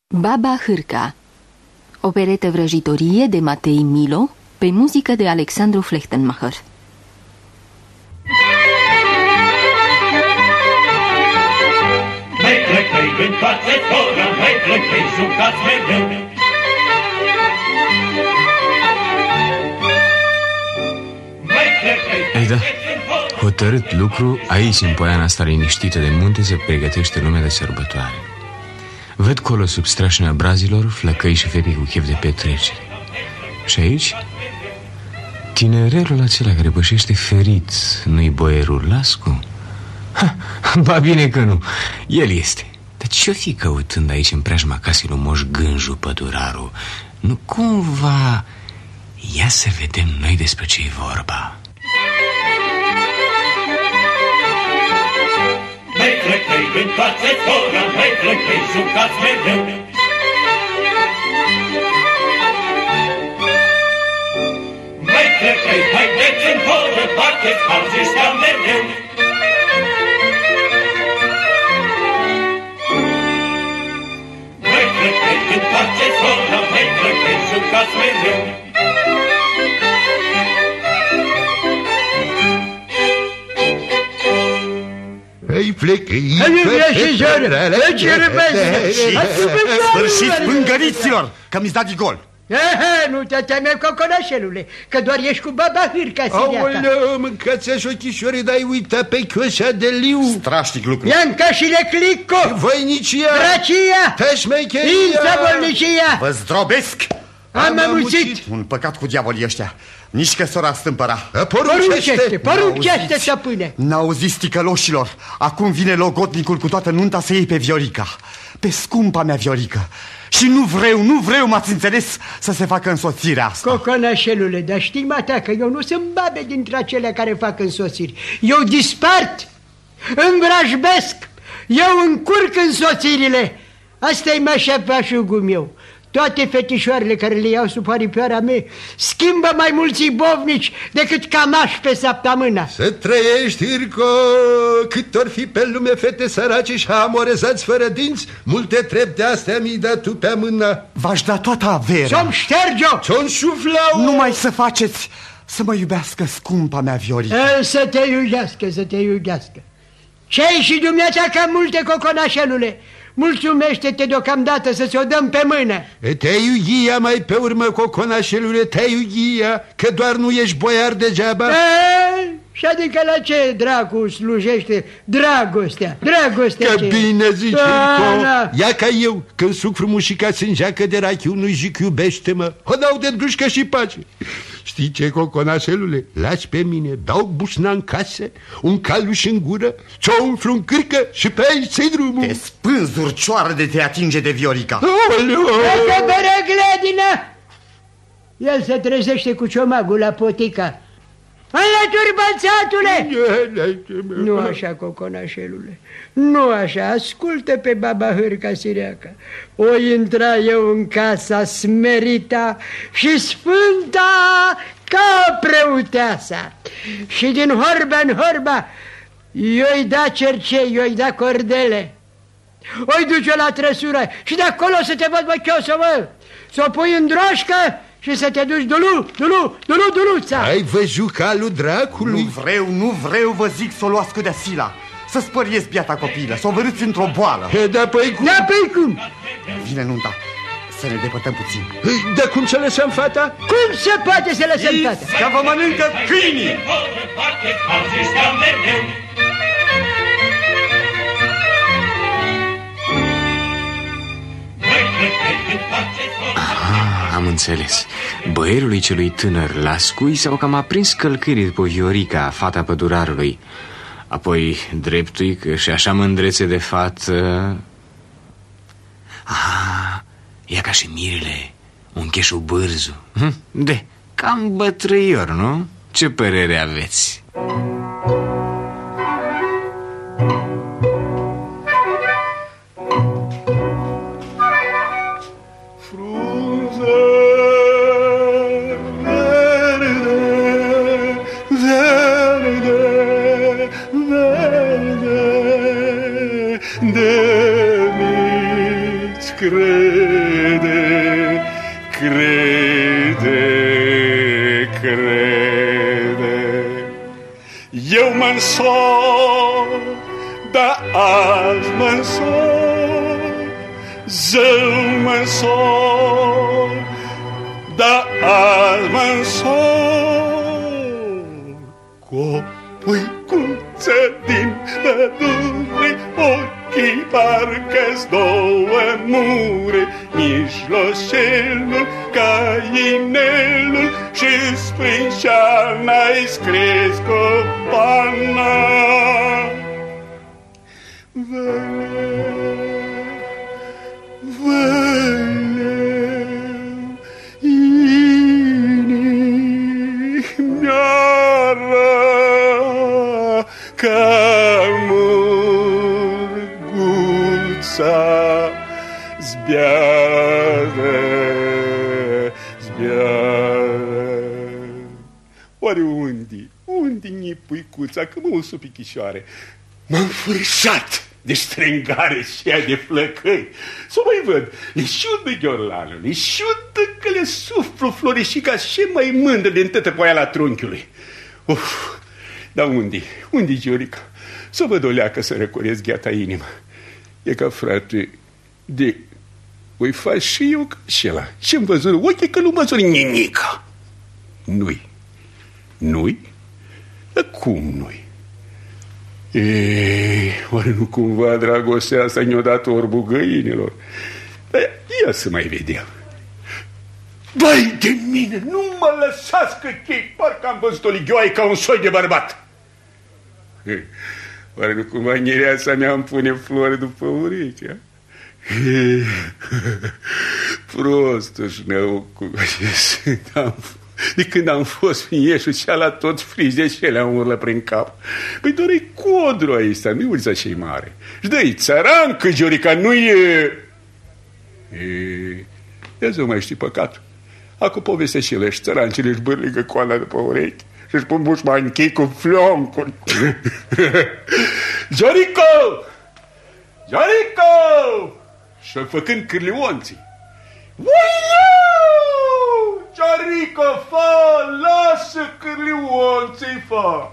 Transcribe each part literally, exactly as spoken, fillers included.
Baba Hârca, operetă vrăjitorie de Matei Milo, pe muzică de Alexandru Flechtenmacher. Mai plăcăi, întoarce tora, mai plăcăi, jucați mereu. Mai plăcăi, Ei da, hotărât lucru, aici în poiana asta liniștită de munte se pregătește lumea de sărbătoare. Văd colo sub strașina brazilor flăcăi și fete cu chef de petrecere. Și aici, tinerelul acela care pășește ferit, nu-i boierul Lascu? Ha, ba bine că nu, el este. Dar ce-o fi căutând aici în preajma casei lui Moș Gânju Păduraru? Nu cumva... Ia să vedem noi despre ce-i vorba. mai plăcăi, întoarce tora, mai plăcăi, jucați mereu. Mai plăcăi, haideți în horă, bateți alți ăștia mereu. Mai plăcăi, întoarce tora, mai plăcăi, jucați mereu. Ai plăcăi, sfârșit pângăriților, că mi-s dat de gol. Aha, nu te teme, coconașelule, că doar ești cu Baba Hârca, siriaca. Aoleu, mâncați așa ochișoare, dar uita pe chioșa de liu. Strașnic lucru. Ianca și Leclico, Voinicia, Dracia, Tășmecheria, Insabolnicia. Vă zdrobesc. Am amuțit. Un păcat cu diavolii ăștia. Nici că sora stâmpăra. Poruncește, poruncește, stăpâne. N-auziți, ticăloșilor, acum vine logotnicul cu toată nunta să iei pe Viorica, pe scumpa mea Viorică. Și nu vreau, nu vreau, m-ați înțeles, să se facă însoțirea asta. Coconașelule, dar știi, mata, că eu nu sunt babe dintre acelea care fac însoțiri. Eu dispart, învrajbesc, eu încurc însoțirile. Asta-i mașapașugul meu. Toate fetișoarele care le iau sub aripioara mea schimbă mai mulți bovnici decât camași pe săptămâna. Să trăiești, Hârco, cât or fi pe lume fete sărace și amorezați fără dinți, multe trepte astea mi-i dat tu pe mână. V-aș da toată averea. Ți-o-mi șterge-o! Ți-o înșuflau! Numai să faceți, să mă iubească scumpa mea Viorica. E, să te iubească, să te iubească. Ce-ai și dumneata ca multe, coconașelule? Mulțumește-te deocamdată să ți-o dăm pe mână. Te-ai iughia mai pe urmă, coconașelule, te-ai iughia, că doar nu ești boiar degeaba. E, și adică la ce dracu slujește dragostea? Dragostea Că ce? bine zici, Hârco. Da. Ia ca eu, când suc frumușica sângeacă de rachiu, nu-i zic iubește-mă, o dau de dușcă și pace. Știi ce, coconașelule? Lași pe mine, dau bușna în casă, un caluș în gură, ți-o umflu în cârcă și pe aici ți-i drumul. Te spânzuri, cioară de te atinge de Viorica. Aoleu! Dacă bere glădină! El se trezește cu ciomagul la potica. Înlături, bălțatule! Nu așa, coconașelule, nu așa, ascultă pe Baba Hârca, siriaca. O intra eu în casa smerita și sfânta ca preoteasa. Și din horba în horba i-oi da cercei, i-oi da cordele, o-i duce la trăsură și de acolo să te văd, bă, chiosă, mă, să o pui în droșcă și să te duci, dulu, dulu, dulu, duluța. Ai văzut calul dracului? Nu vreau, nu vreau, vă zic, să o luați cu de sila, să spăriesc biata copilă, să o vărâți într-o boală. He, da, păi cum? Da, păi cum? Vine nunta, să ne depărtăm puțin. Dar cum să lăsăm fata? Cum se poate să lăsăm fata? Că vă mănâncă câinii! Aha, am înțeles. Băierului celui tânăr Lascu i s-au cam aprins călcârii după Viorica, fata pădurarului. Apoi dreptui că și așa mândrețe de fată. Aha, ea ca și mirele, un cheșu bârzu. De, cam bătrâior, nu? Ce părere aveți? crede, crede, crede. Eu mă însor, dar azi mă însor, zău mă însor, dar azi mă însor. Cu o puicuță din pădure, ochii parcă-s două mure, mijloșelul ca inelul și sprânceana-i scris copana. Văleu, văleu, inimioară, ca murguța zbiară, zbiară. Oare unde, unde-i puicuța, că mă usu pichișoare? M-am fârșat de strângare și ea de flăcăi. Să mai văd, le șudă gheorlanul, le șudă că le suflu florișica și mai mândră din tătă pe aia la trunchiului. Uf, dar unde, unde Giorica? Să văd o leacă să răcoresc gheata inima. E ca frate, de, voi fac și eu ca și ăla. Și-mi văzut ochii că nu măsori nimica. Nu-i, nu-i? Dar cum nu-i? Ei, oare nu cumva dragostea asta ne-o dat orbul găinilor? Dar ia să mai vedem. Vai de mine, nu mă lăsați că chei, parcă am văzut o lighioaie ca un soi de bărbat. Ei, oare nu cumva ghireața mea îmi pune flori după ureche? Prostul șnăucu, de când am fost în Ieșul și ala toți frizi și ele am urlă prin cap. Păi doar e codru ăsta, nu-i urța cei mare. Și dă-i țărancă, Giorica, nu e... Ia să mai știi păcatul. Acum povestea și ele și țărancile își bârligă coana după urechi și își pun bușmanchii cu flioncuri. Giorico! Giorico! Și-o făcând cârlionții. Uiu! Giorico, fă! Lasă cârlionții, fă!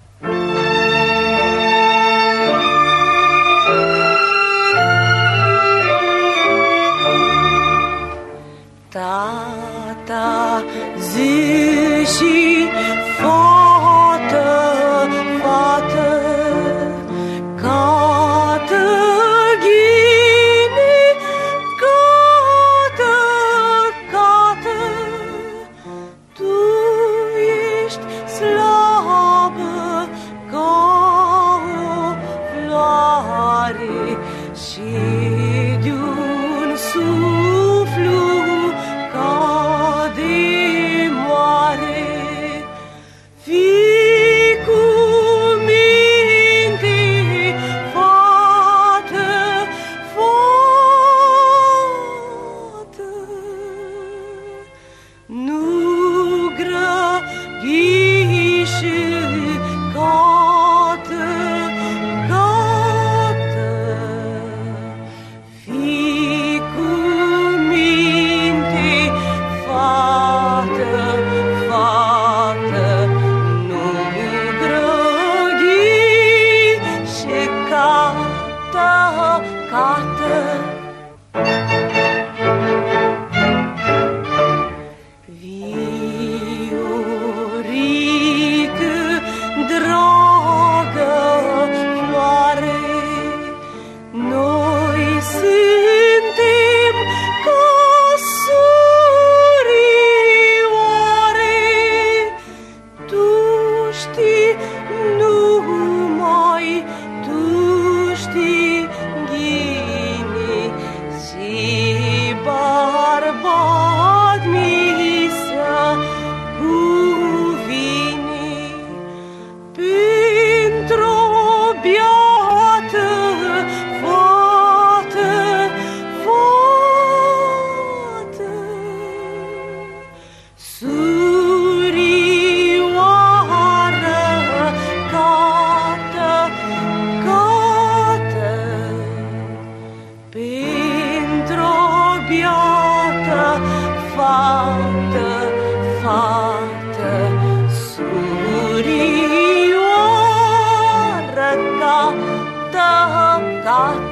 Tata, zi și fată, fată, Catăghine, Cată, Cată, tu ești slabă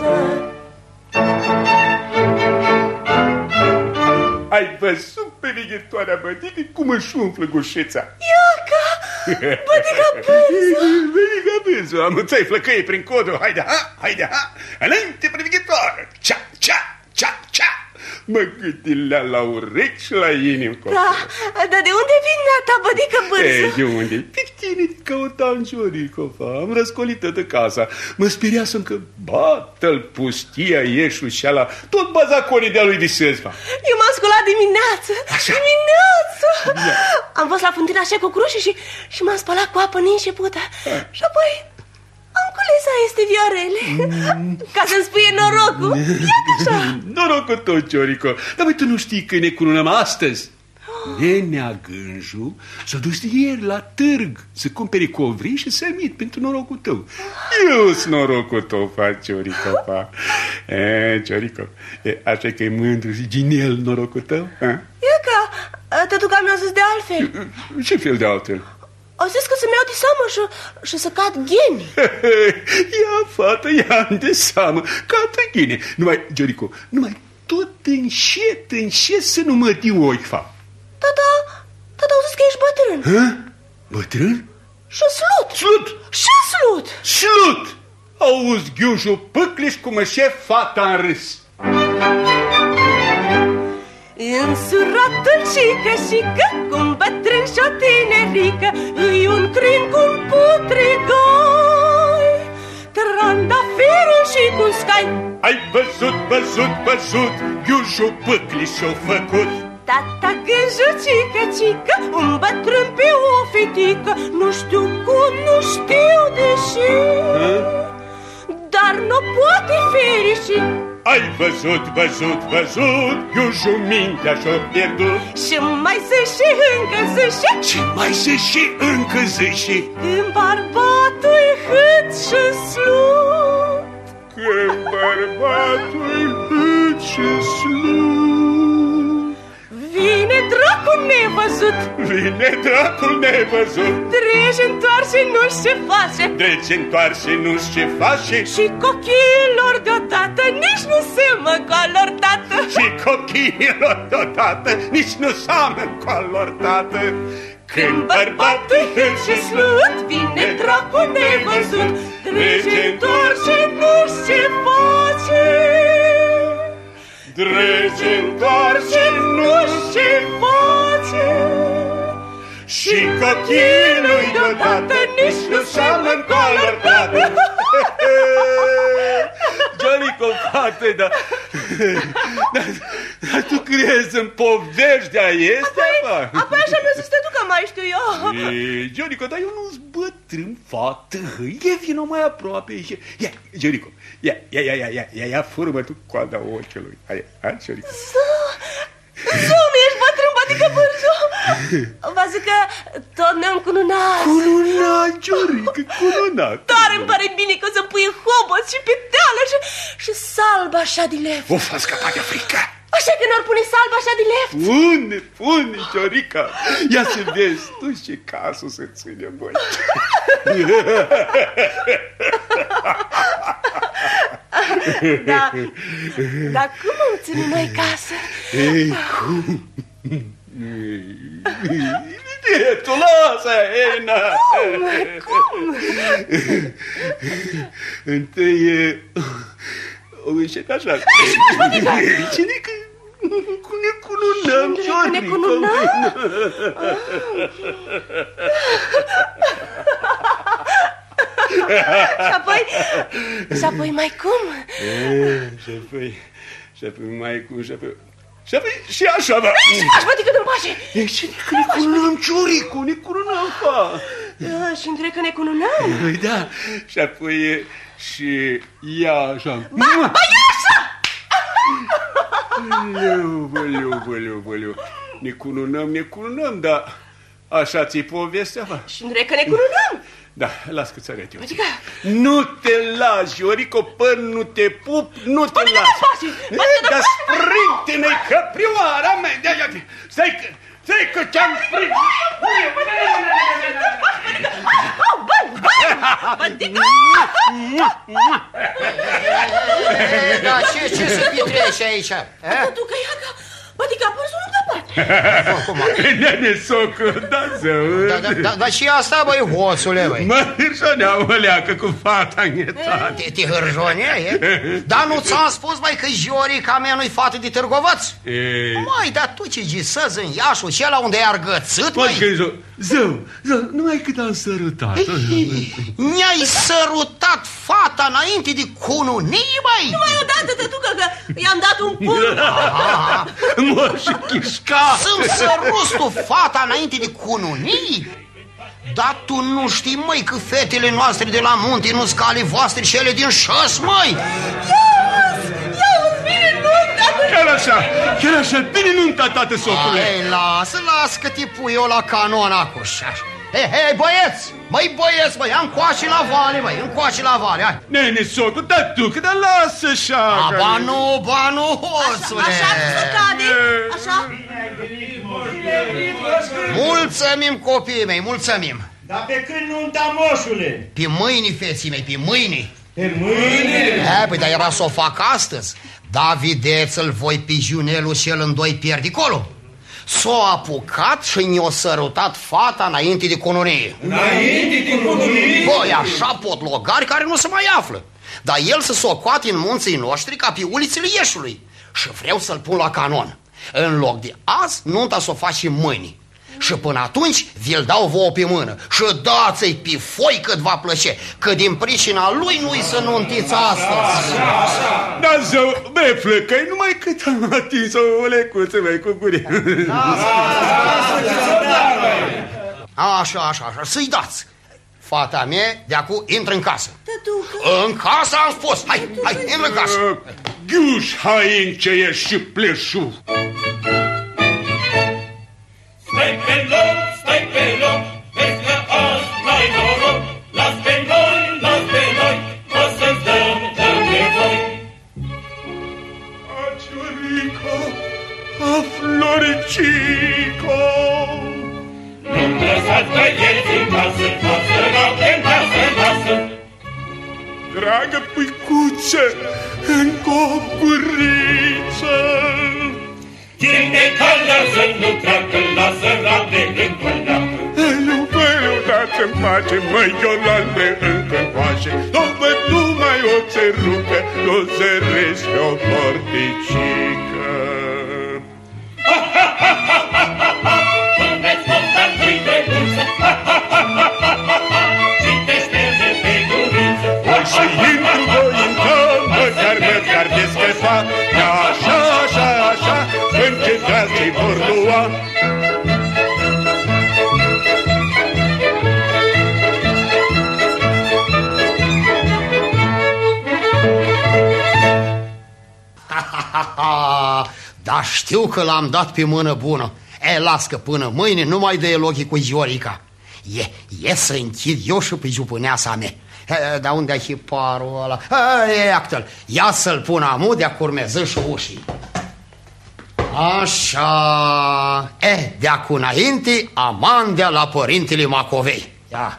Ai văzut pe veghetoarea bătică cum își umflă gușeța? Iaca! Bădica Pânzu! Bădica Pânzu, amuțai flăcăie prin codul. Haide, ha, haide, ha, înainte pe veghetoare. Cea, cea, cea, cea. Mă gâtilea la urechi și la inimă. Da, dar de unde vine ta, bădică Pânzu? E, de unde? Pe tine te căutam, Gioricofa. Am răscolit toată casa. Mă speriasem că bată-l pustia ieșul și ala tot bazaconii de-a lui Visezva. Eu m-am sculat dimineață. Așa. Dimineață. Da. Am fost la fântâna așa cu crușii și, și m-am spălat cu apă ninșepută. Da. Și apoi am cules este viorele. Mm. Ca să-mi spuie norocul. Ia așa. Norocul tot, Giorico. Dar băi, tu nu știi că ne cununăm astăzi? Nenea Gânju s-a dus ieri la târg să cumpere covrii și sărmit pentru norocul tău. Eu-s norocul tău, fa, Giorico, E, Giorico, e, așa că e mândru și ginel norocul tău? Iaca, tătuca mi-a zis de altfel. Ce fel de altfel? Au zis că să-mi iau de seamă și, și să cad gheni. Ia, fată, ia de seamă, cată gheni. Numai, Giorico, numai tot înșet, înșet să nu mă tii ochi, fa. Tata, tata, au zis că ești bătrân. Hă? Bătrân? Și slut. Slut? Și slut. Slut! Auzi, Ghiușu, pâcliș cum își e fata în râs. Însuratul șică-șică, cum bătrân și-o tinerică, îi un crin cu-n putrigoi, trandafiri și cu scai. Ai văzut, văzut, văzut, Ghiușu pâcliș și-o făcut. Tata Gânju, cică-cică, un bătrân pe o fetică, nu știu cum, nu știu de ce, dar nu poate ferici. Ai văzut, văzut, văzut, Ghiușu mintea și-o pierdut. Și mai zice încă zice, Și mai zice încă zice, când bărbatul-i hât și slut. Când bărbatul-i hât și slut. Vine dracul nevăzut, Vine dracul nevăzut, trece, întoarce, nu știu ce face, trece, întoarce, nu știu ce face. și cochiilor deodată nici nu seamă cu alor tată. Și cochiilor deodată nici nu seamănă cu alor tată. Când bărbatul hât și slut, vine dracul nevăzut, trece, întoarce, nu știu ce face, trece, întoarce, nu știu ce face, și cochiilor deodată nici nu seamănă cu alor tată. Giorico, fată, dar, dar, dar tu crezi în povești de-a este? Apoi, apoi așa mi-o zis tătu că mai știu eu. E, Giorico, dar eu nu-s bătrân, fată. E vino mai aproape. Ia, Giorico, ia, ia, ia, ia, ia, ia, ia, furmă tu coada ochiului. Hai, hai, Giorico. Zău, nu ești bătrân, bătică Pânzu. Vă zic că tot ne-am cununat. Cununat, Giorico, cununat. Tare îmi pare bine că o să pui hobot și peteală și, și salbă așa de left. O, f-a scăpat de frică. Așa că n-ar pune salbă așa de left. Pune, pune, Giorica. Ia să vezi tu ce casă să ține, băi. Da, dar cum îmi ține noi casă? Ei, cum? Tu lasă, Ena. Cum? Cum? Întâi e... O înșet așa. Cine că... Ne cununăm, Giorica. Ne cununăm? Și apoi... Și apoi mai cum? E, și apoi... Și apoi mai cum, și apoi... Și apoi și așa, va... Ce faci, bătică, dă-mi pace? E, cine că ne cununăm, Giorica, ne cununăm, fa. Și între că ne cununăm? Da, și apoi... Și ia așa... Ba, ba, ia așa! Băleu, băleu, băleu, băleu. Ne cununăm, ne cununăm, dar așa ți-i povestea, va? Și între că ne cununăm? Da, las că-ți arăt eu. Bătică... Nu te lași, Giorico, până nu te pup, nu te Bătică, lași. dă-mi pace! Dar sprinte-ne, căprioara mea! Stai că, stai că ce-am sprint! Bătică! Bătică! Ce, ce se petrece aici? Tătucă, Iaca, adică a părsul în capăt. Nene, socru, da zău. Dar și asta, băi, hoțule, băi. Mă hârjonea o leacă cu fata înghețată. Te hârjonea, e? Dar nu ți-am spus, băi, că Jorica mea nu-i fată de Târgovăț? Măi, dar tu ce gisăzi în Iașul și ăla unde ai argățit, măi? Zău, zău, numai cât am sărutat. Mi-ai sărutat fata înainte de cununii, băi? Numai odată, tătucă, că i-am dat un pumn. Moș Chișca. Să-mi săruți tu fata înainte de cununii? Dar tu nu știi, măi, că fetele noastre de la munte nu-s ca ale voastre și ele din șăs, măi? Ia-uzi, ia-uzi, vine nunta. Chiar așa, chiar așa, vine nunta, tată, socule. Hai, lasă, lasă că te pui eu la canon acum. Hei, hei, băieți, măi, băieți, măi, ia încoace la vale, măi, încoace la vale, hai. Nene, socru, dar tu, că dar lasă așa. Ba nu, ba nu, hoțule. Așa, așa să cade, așa. Mulțumim, copiii mei, mulțumim. Dar pe când nunta, moșule? Pe mâini, feții mei, pe mâini. Pe mâini? Hai, păi, dar era să o fac astăzi. Da, vedeți-l voi pe Junelul și el în doi pierdi colo. S-a apucat și ne-a sărutat fata înainte de cununie. Înainte de cununie? Băi, așa potlogari care nu se mai află. Dar el să socoate în munții noștri ca pe ulițele Ieșului. Și vreau să-l pun la canon. În loc de azi, nunta s-o faci și mâini. Și până atunci vi-l dau vouă pe mână. Și dați-i pe foi cât va plăce, că din pricina lui nu-i să nuntiți astăzi. Da, zău, bă, Flăcăi, numai cât am atins o lecuță, băi, cu guri. Așa, așa, așa, să-i dați. Fata mea, de acum, intră în casă. Tătucă. În casă am spus. Hai, hai, intră în casă. Ghiuș, hai, în ce ești și pleșu. Stai pe loc, stai pe loc, vezi că azi n-ai noroc. Las pe noi, las pe noi, o să-ți dăm de voi. A Ciorica, a Floricica. Nu-mi lăsați băieți în casă, față noapte în casă, lasă. Dragă puicuță, în copuriță. Cine calează nu treacă, lasă rate în colneacă. Nu vreau, dați-mi pace, măi, Iolande, încă coașe. Nu văd numai o țărucă, nu zărești pe o porticică. Unde-ți monta cui de dulță, și te șterge pe guriță. Oi și intru voi în cam, măcar, măcar descăsat, e așa, așa, așa, încetați-i vor lua. Dar știu că l-am dat pe mână bună. E, las că până mâine nu mai dă ochii cu Jorica. E, e să închid eu și pe jupâneasa mea. Dar unde ai și parul ăla? E, actel, ia să-l pun amu de-a curmeză și ușii. Așa. E, de-acu înainte, amandea la părintele Macovei. Ia.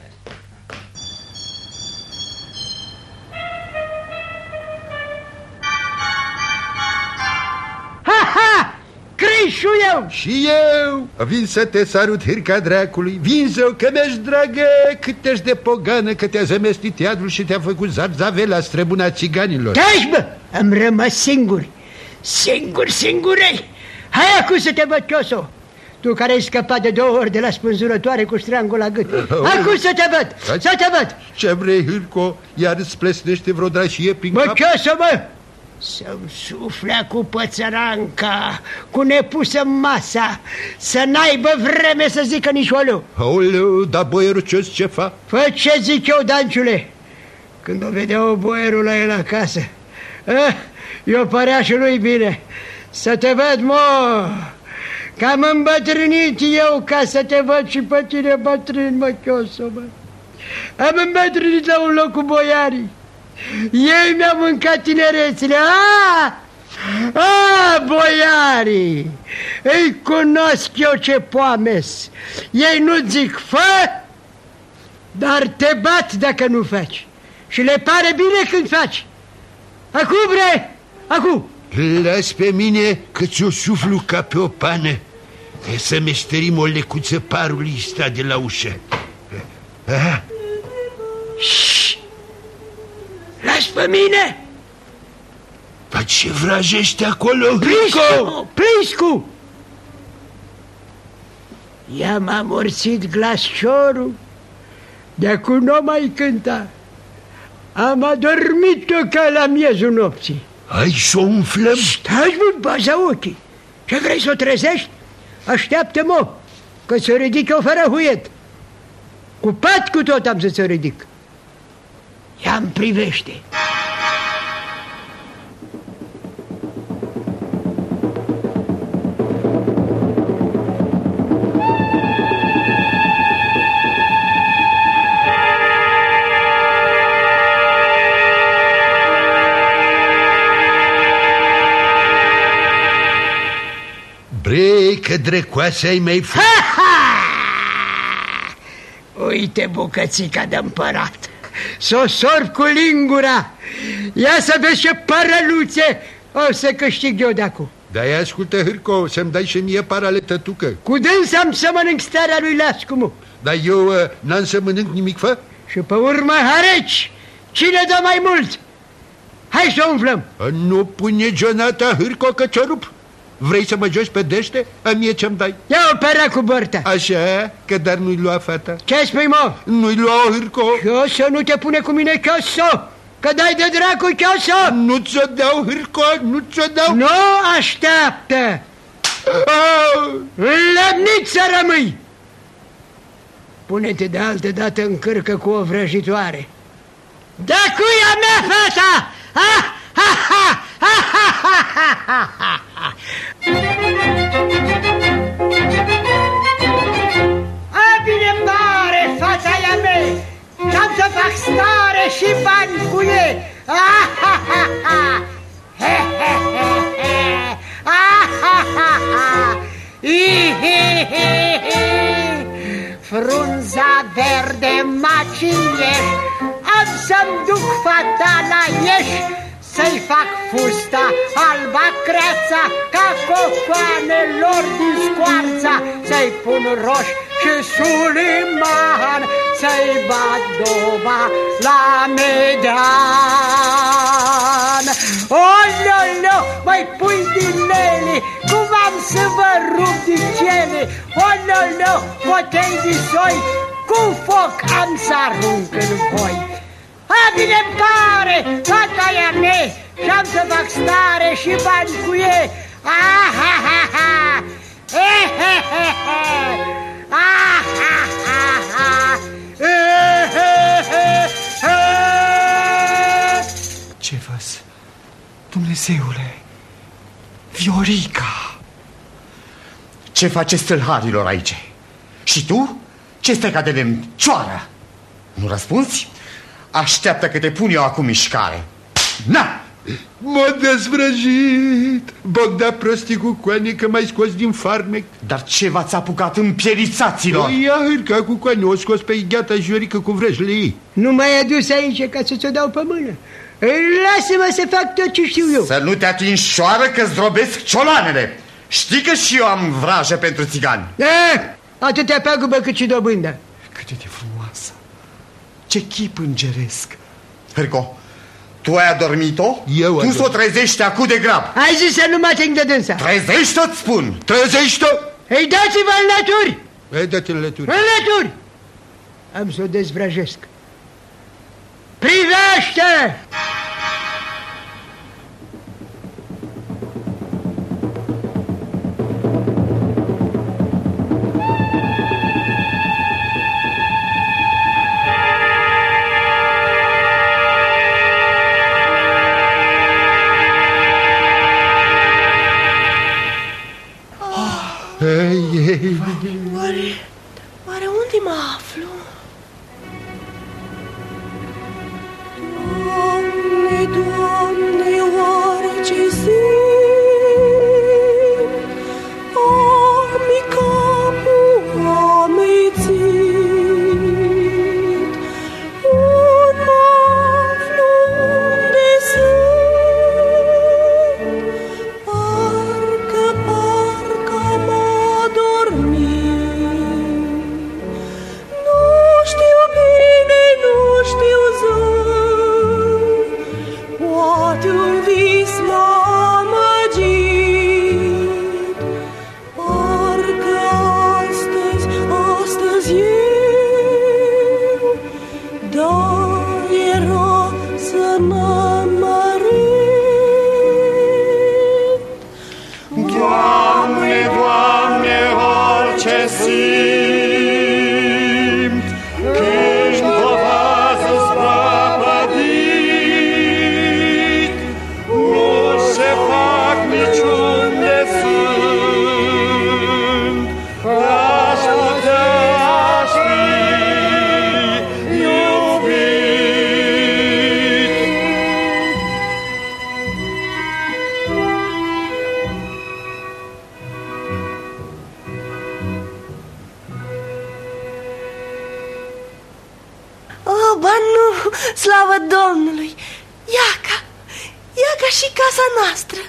Ha-ha! Crișu eu! Și eu vin să te sarut, hârca dracului. Vin zău că mi-ești dragă, cât ești de pogană, că te-a zămestit teatrul și te-a făcut zarzavela, străbuna țiganilor. Taci, bă! Am rămas singur. Singur, singurei. Hai acum să te văd, Chioso. Tu care ai scăpat de două ori de la spânzurătoare cu strangul la gât. Acum să te văd, să te văd. Ce vrei, Hârco? Iar îți plesnește vreo drașie prin Bă, cap? Chioso, bă! Să-mi suflea cu pățăranca, cu nepusă masa, să n-aibă vreme să zică nici oleu. Aoleu, dar boierul ce-ți ce fac? Fă ce zic eu, Danciule. Când o vedeau boierul la el acasă, eh, eu părea și lui bine. Să te văd, mă, că am îmbătrânit eu ca să te văd și pe tine bătrân, mă, Chioso, mă. Am îmbătrânit la un loc cu boiarii. Ei mi-au mâncat tinerețile. A, a, boiarii, îi cunosc eu ce poames. Ei nu zic fă, dar te bat dacă nu faci. Și le pare bine când faci. Acum, bre, Acum! Las pe mine că ți-o suflu ca pe o pană. E să meșterim o lecuță parului sta de la ușă. Aha. Șș! Las pe mine! Dar ce vrajești acolo, Pliscu! Pliscu! I-am amorțit glasciorul, de acum nu mai cânta. Am adormit-o ca la miezul nopții. Hai să o umflăm? Stai mult, baza ochii. Ce vrei să o trezești? Așteaptă-mă, că să ridic eu fără huiet. Cu pat cu tot am să ți-o ridic. Ia-mi privește. Bre, că drecoase ai mai făcut. Uite bucățica de împărat. S-o sorb cu lingura. Ia să vezi ce părăluțe o să câștig eu de acum. Dar ascultă, Hârco, să-mi dai și mie parale tătucă. Cu dânsa am să mănânc starea lui Lascu, mă. Dar eu uh, n-am să mănânc nimic, fă? Și pe urmă, hareci, cine dă mai mult? Hai să o umflăm. Nu pune Jonata, Hârco, că ți-o rup. Vrei să mă joci pe dește? A mie ce-mi dai? Ia o pera cu borta. Așa, că dar nu-i lua fata. Ce spui, mă? Nu-i lua, Hârco. Chiosă, nu te pune cu mine, Chiosă. Că dai de dracu, Chiosă. Nu ți-o dau, Hârco, nu ți-o dau. Nu așteaptă. Înlemnit să rămâi. Pune-te de altă dată în cârcă cu o vrăjitoare. Da cui a mea fata? Ha, ha, ha, ha, ha, ha, ha, ha, ha. A, bine pare, fata aia mea, că-am să fac stare și bani cu ei. Ha, ha, ha, ha. He, he, he, he. Ha, ha, ha, ha. I, he, he, he. Frunza verde maciești, am să-mi duc fata la ieși, să-i fac fusta alba creața, ca cocoanelor din scoarța, să-i pun roși și suliman, să-i bat doba la medan. Ololeo, mai pui din ele, cum am să vă rup din cele. Ololeo, potei din soi, cu foc am să arunc în voi. A, bine-mi pare, fata aia mea, și-am să fac stare și bani cu ei. Ah, ha, ha, ha, eh, he, he, he. Ah, ha, ha, ha, eh, he, he, he. Ce văz? Dumnezeule, Viorica! Ce faceți stâlharilor aici? Și tu? Ce stai ca de lemcioară? Nu răspunzi? Așteaptă că te pun eu acum mișcare. Na! M-a dezvrăjit! Bogda prostii cu coane că m-ai scos din farmec. Dar ce v-ați apucat împierițaților? Ia Hârca cu coane, o scos pe Igheata și Viorica cu vrăjile ei. Nu m-ai adus aici ca să ți-o dau pe mână. Lasă-mă să fac tot ce știu eu. Să nu te atingi șoară că-ți drobesc ciolanele. Știi că și eu am vrajă pentru țigani. Eh, atâtea pagubă cât și dobândă. Cât de frumoasă. Ce chip îngeresc. Hârco, tu ai adormit-o? Eu Tu s-o trezești acu de grab. Ai zis să nu mă ating de dânsa. Trezește-o-ți spun. Trezește-o! Ei, dați-vă în lături! Ei, dă-te în lături. În lături! Am să o dezvrăjesc. Privește! Oare, oare unde mă aflu? Doamne, Doamne, oare ce simt? Ami capul amețit, unde mă aflu, unde sunt? simt când povază sprapădic, nu se fac niciun de sunt, aș putea fi iubit. Oh, ba nu, slavă Domnului! Iaca, Iaca și casa noastră.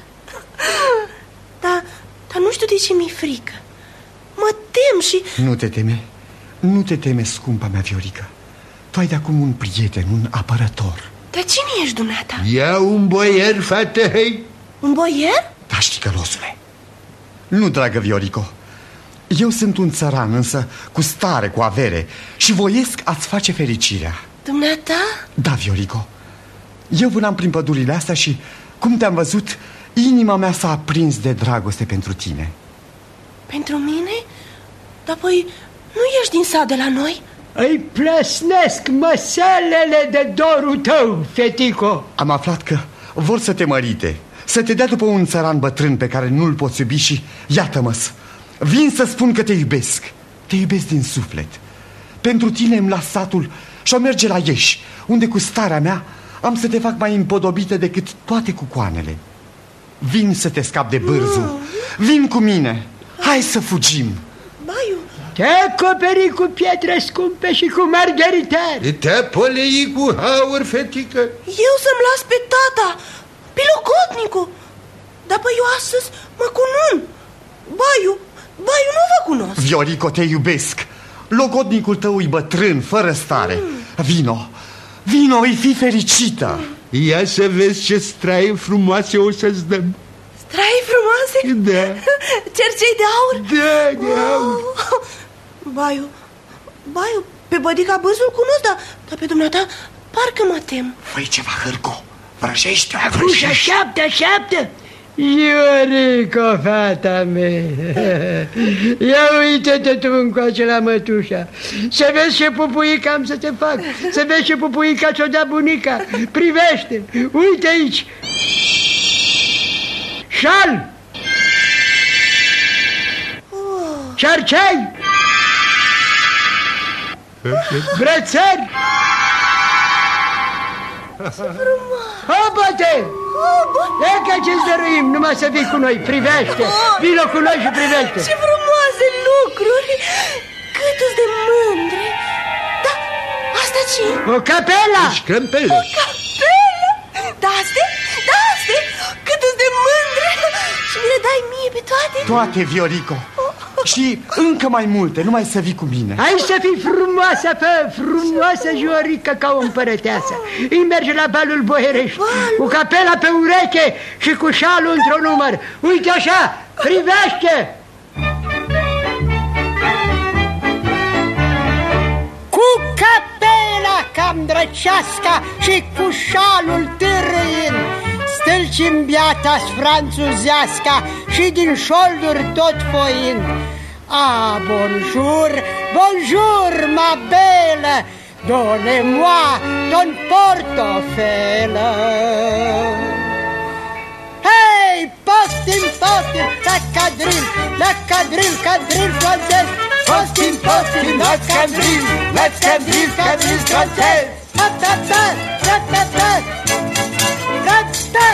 Dar, dar nu știu de ce mi-e frică. Mă tem și... Nu te teme, nu te teme, scumpa mea Viorica. Tu ai de acum un prieten, un apărător. Dar cine ești dumneata? Ia un boier, fată, hei. Un boier? Da, șticălosule. Nu, dragă Viorico, eu sunt un țăran, însă cu stare, cu avere, și voiesc a-ți face fericirea. Dumneata? Da, Viorico. Eu vânam prin pădurile astea și, cum te-am văzut, inima mea s-a aprins de dragoste pentru tine. Pentru mine? Dar păi nu ești din sat de la noi? Îi plăsnesc măselele de dorul tău, fetico. Am aflat că vor să te mărite, să te dea după un țăran bătrân pe care nu-l poți iubi și iată-mă-s. Vin să spun că te iubesc. Te iubesc din suflet. Pentru tine îmi las satul și o merge la Ieși, unde cu starea mea am să te fac mai împodobită decât toate cucoanele. Vin să te scap de bârzu. Vin cu mine. Hai să fugim. Baiu, te acoperi cu pietre scumpe și cu margheritari. Te polei cu aur, fetică. eu să-mi las pe tata, pe Logotnicu. Dar păi eu astăzi mă cunun. Baiu, Baiu, nu vă cunosc. Viorico, te iubesc. Logodnicul tău e bătrân, fără stare. mm. Vino, vino, îi fi fericită. Ia să vezi ce straie frumoase o să-ți dăm. Straie frumoase? Da. Cercei de aur? Da, de aur. Oh. Baiu, Baiu, pe bădica Bârzul cunosc, dar, dar pe dumneata parcă mă tem. Făi ceva, Hârco. Vrăjește, vrăjește. Așteaptă, așteaptă. Viorico, fata mea. Ia uite-te tu încoace la mătușa. Să vezi ce pupuica am să te fac. Să vezi ce pupuica ți-o dea bunica. Privește, uite aici. Șal. oh. Șarcei. Brățări. Ce frumos. Hopă-te! E că ce-ți dăruim, numai să vii cu noi, privește! Vino cu noi și privește! Ce frumoase lucruri! Cât de mândre! Da, asta ce? O capelă! Scrâmpele! O capelă! Da, astea? Da, astea! Cât de mândre! Și mi le dai mie pe toate? Toate, Viorico! Și încă mai multe, numai să vii cu mine. Hai să fii frumoasă, fă, frumoasă Viorică ca o împărăteasă. Îi merge la balul Boierești, cu capela pe ureche și cu șalul într-un număr. Uite așa, privește! Cu capela cam drăceasca și cu șalul târâind, stâlci-n biata-s franțuzeasca și din șolduri tot foind. Ah, bonjour, bonjour, ma belle, donnez-moi ton portofel. Hey, postim, postim, la cadril, la cadril, cadril francez. Postim, postim, la cadril, la cadril, cadril francez. Ta-ta-ta, ta-ta-ta, ta-ta.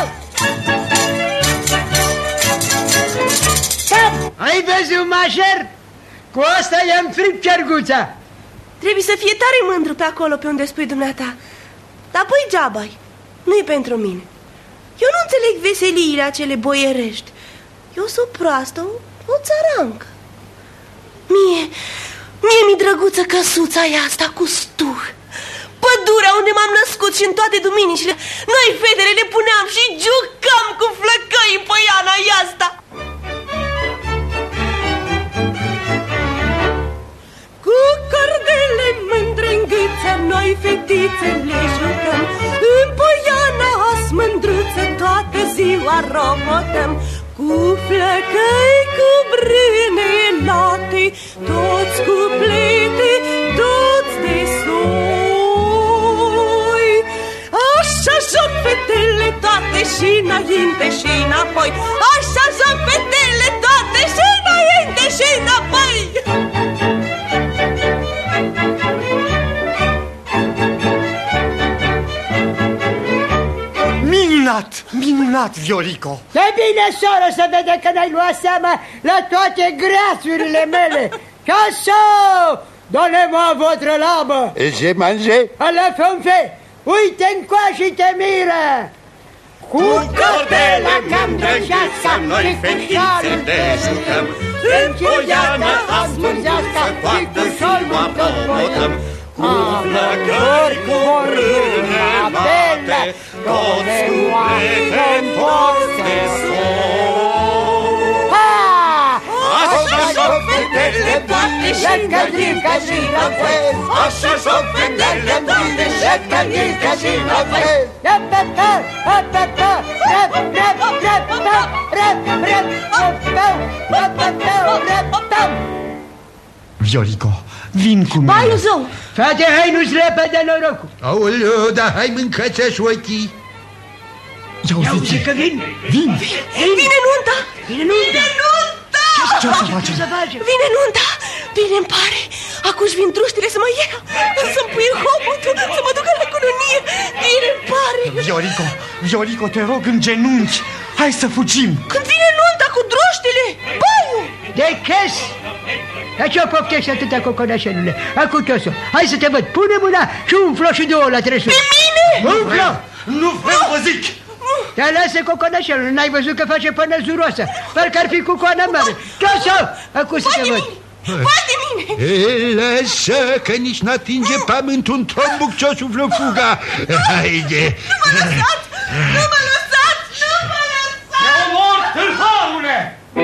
Ai văzut, mașer? Cu asta i-am fript cerguța. Trebuie să fie tare mândru pe acolo pe unde spui dumneata. Dar păi geaba-i, nu-i pentru mine. Eu nu înțeleg veseliile acele boierești. Eu sunt proastă, o, o țărancă. Mie, mie mi-e drăguță căsuța aia asta cu stuh. Pădurea unde m-am născut și în toate duminicile noi fetele le puneam și jucam cu flăcăi pe iana asta. Cu cordele mândre în gâță noi fetițe le jucăm. În poiana mândruță toată ziua robotăm. Cu flăcăi, cu brâne, late toți cuplete, toți de soi. Așa joc fetele toate și înainte și înapoi. Așa joc fetele toate și înainte și înapoi. Minunat, minunat, Viorico! E bine, soră, să vede că n-ai luat seama la toate greasurile mele. Casă! Donnez-moi votre lampe! Je mange? À la fanfe! Uite încoa și te miră! Cu copela cam drăgească, noi fetițe ne jucăm. În Giuliana ascunzească și cu șolmul tot botăm. Cu flăcări, cu râne bate, toți cuplete-n toți de sol. Așa joc fetele toate și încă-ncă și înapoi. Așa joc fetele toate și încă-ncă și înapoi. Rep-pe-pe, rep-pe-pe, rep-rep-rep-rep, rep-rep-rep-rep, rep-pe-pe-rep-pe. Viorico, vin cu mine. Baiul zău! Frate, hai nu-ți repede norocul. Aoleu, dar hai mâncați-aș ochii. Ia uite că vin. Vin. Vine nunta! Vine nunta! Vine nunta! Ce o să facem? Ce să facem? Vine nunta! Bine îmi pare! Acum-și vin druștile să mă ia, să-mi pui hobotul, să mă ducă la colonie. Bine îmi pare! Viorico, Viorico, te rog în genunchi. Hai să fugim. Când vine nunta cu druștile, baiu! De chis! Dar ce-o poftești atâta, coconașelule? Acum ce-o hai să te văd, pune mâna și umflă și două la trăsuri. Pe mine? Umflă! Nu vreau, vă zic! Dar lasă, coconașelule, n-ai văzut că face până zuroasă. Parcă ar fi cu coana mare. Ce-o acum să te văd. Vai de mine! E, lasă, că nici n-atinge pământul un trombuc ce-o suflă fuga. Haide! Nu mă lăsați! Nu mă lăsați! Nu mă lăsați! E mort în haune!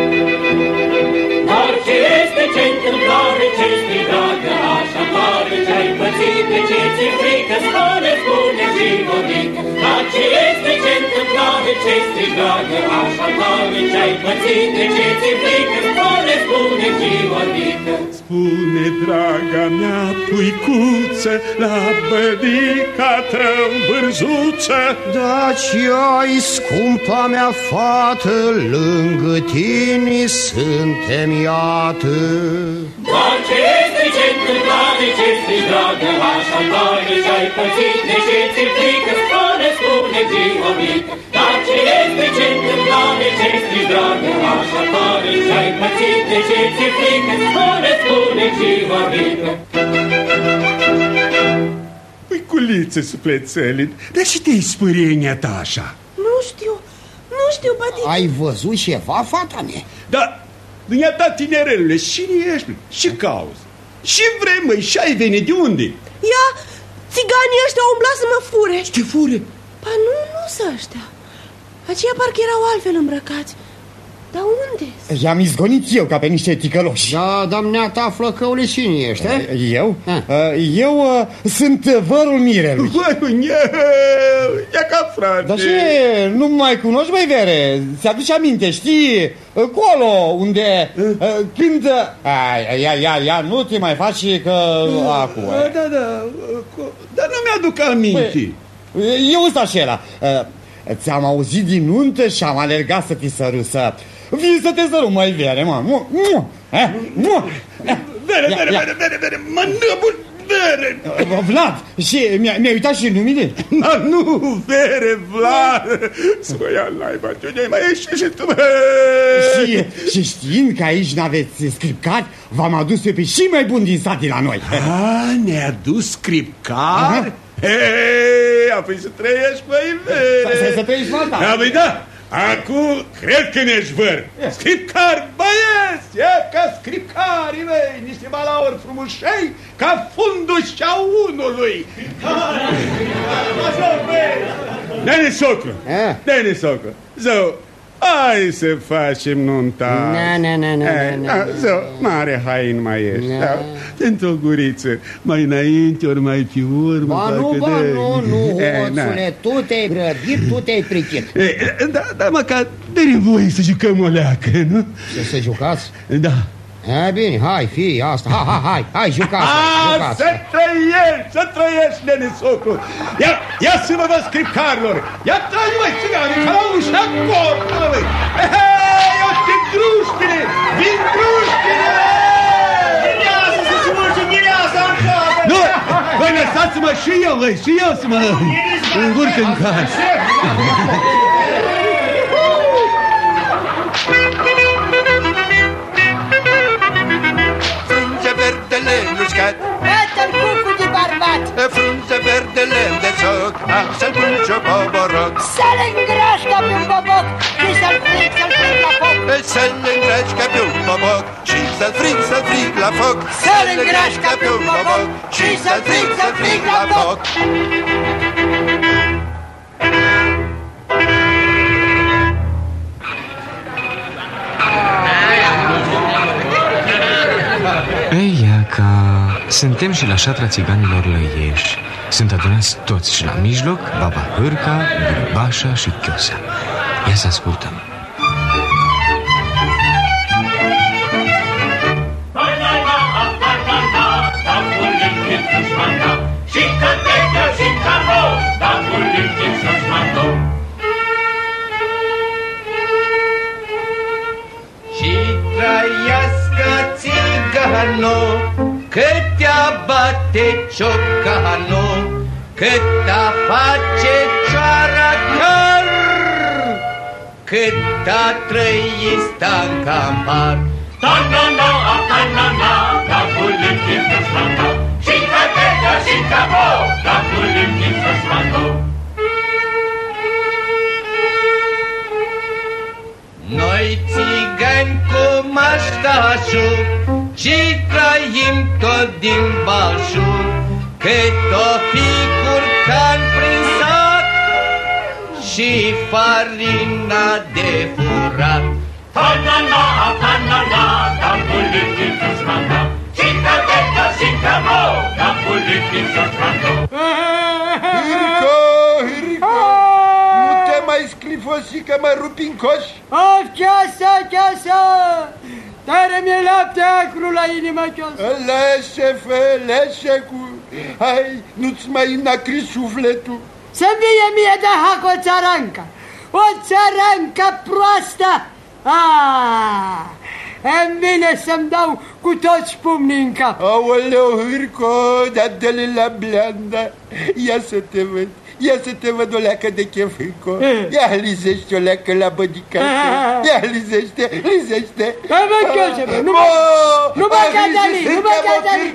Dar ce este ce întâmplare, ce-ți dragă, așa mare ce-ai pățit, de ce ți-e frică, spune, spune și vorbică. Dar ce este ce întâmplare, ce-ți dragă, așa mare ce-ai pățit, de ce ți-e frică, spune, spune și vorbică. Spune, draga mea puicuță, la bădica tău bârzuță. Da, ce ai, scumpa mea fată, lângă tine suntem, iată. Dar ce este ce întâmplare, ce-ți dragă, așa tare ce-ai pățit, de ce ți-e frică, spune, spune și vorbică. Dar ce este ce întâmplare, ce-ți dragă, așa tare ce-ai pățit, de ce ți-e frică, spune, spune și vorbică. Puiculiță, suflețelin, dar și te-ai spârienia ta așa? Nu știu, nu știu, bădică. Ai văzut ceva, fata mea? Da, dumneata, tinerelule, cine ești? Și cauză? Și vrei, măi, și ai venit de unde? Ia, țiganii ăștia au umblat să mă fure. Și te fure? Pa nu, nu sunt ăștia. Aceia parcă erau altfel îmbrăcați. Dar unde? I-am izgonit eu ca pe niște ticăloși. Da, doamneata, flăcăule, cine ești, eh? Eu? Ah. Eu uh, sunt vărul Mirelui. Băi, ia ca frate. Dar ce, nu mai cunoști, băi, Vere? Ți-aduce aminte, știi? Acolo unde uh, când... Ia, ia, ia, ia, nu te mai faci că... Acum. Da, da, dar nu mi-aduc aminte. Eu ăsta și ăla. Ți-am auzit din nuntă și am alergat să te săru, să... Vii să te săru, măi, Vere, mă. Vere, vere, vere, vere, vere, mă năbun, Vere. Vlad, și mi-ai uitat și numele? Nu, Vere, Vlad. Să mă ia laiba, ce mai ieși și tu, și, și știind că aici n-aveți scripcari, v-am adus pe și mai bun din sat de la noi. A, ne-a dus scripcar? Hei, apoi să trăiești, măi, Vere. Să trăiești, mă, da. Apoi da, acum cred că ne-ești văr. Scripcar, băieți, e ca scripcarii mei, niște balauri frumușei, ca fundușa unului. Așa, băi. Dă-ne socru, dă-ne socru. Zău, hai să facem nunta. Na, na, na, na, na. Zău, mare hain mai ești. Într-o guriță, mai înainte, ori mai pe urmă. Ba nu, ba nu, nu, hoțule, tu te-ai grăbit, tu te-ai prichit. Da, da, măcar dă-ne voie să jucăm o leacă, nu? Să se jucați? Da. E, bine, hai, fii, asta, hai, hai, hai, hai, jucați, jucați. Să trăiești, să trăiești, nene socru. Ia, ia să vă vă scripcarilor. Ia tragi, măi, țigani, ca la ușa corpului, măi. Hei, eu te druștine, vin druștine! Mireasă, să se urce mireasă în casă! Nu, voi lăsați-mă și eu, măi, și eu să mă învurc în casă. Frunze verde lemn uscat, Iată-l cucu de barbat, frunze verde lemn de soc, să-l pungi-o poboroc. să-l îngrași ca pe un boboc și să-l frig, să-l frig la foc. Să-l îngrași ca pe un boboc și să-l frig, să-l frig la foc. Să-l îngrași ca pe un boboc și să-l frig, să-l frig la foc. Ei, ca suntem și la șatra țiganilor lăieși. Sunt adunați toți și la mijloc Baba Hârca, Bulibașa și Chiosa. Ia să ascultăm. Și trăiască țigano, cât-a bate ciocano, cât-a face cioara car, cât-a trăi stanca în par. Ta-na-na, ta-na-na, capul-im din sășmando, și ca-te-ca și ca-mo, capul-im din sășmando. Noi țigani cu maștașul și trăim tot din Balșul, cât o fi curcan prin sat și farina de furat. Ta-na-na, ta-na-na, capul-im din sășmando, și ca-te-ca și ca-mo, capul-im din sășmando. Hârco, Hârco, nu te mai sclifosi că mă rupi în coș? Of, Chiosa, Chiosa! Tare mi-e lapte acru la inima, Chiosa. Leșe, fe, leșe cu... Hai, nu-ți mai înacri sufletul. Să vie mie de hac o țarancă, o țarancă proastă. Ah, îmi vine să-mi dau cu toți pumnii în cap. Aoleu, Hârco, dar dă-le la bleanda. Ia să te văd, ia să te văd o leacă de chef, Hârco. Ia lizește o leacă la bădicașă. Ia lizește, lizește. Bă, bă, Chiosa, bă, nu mă, nu mă cadali, nu mă cadali.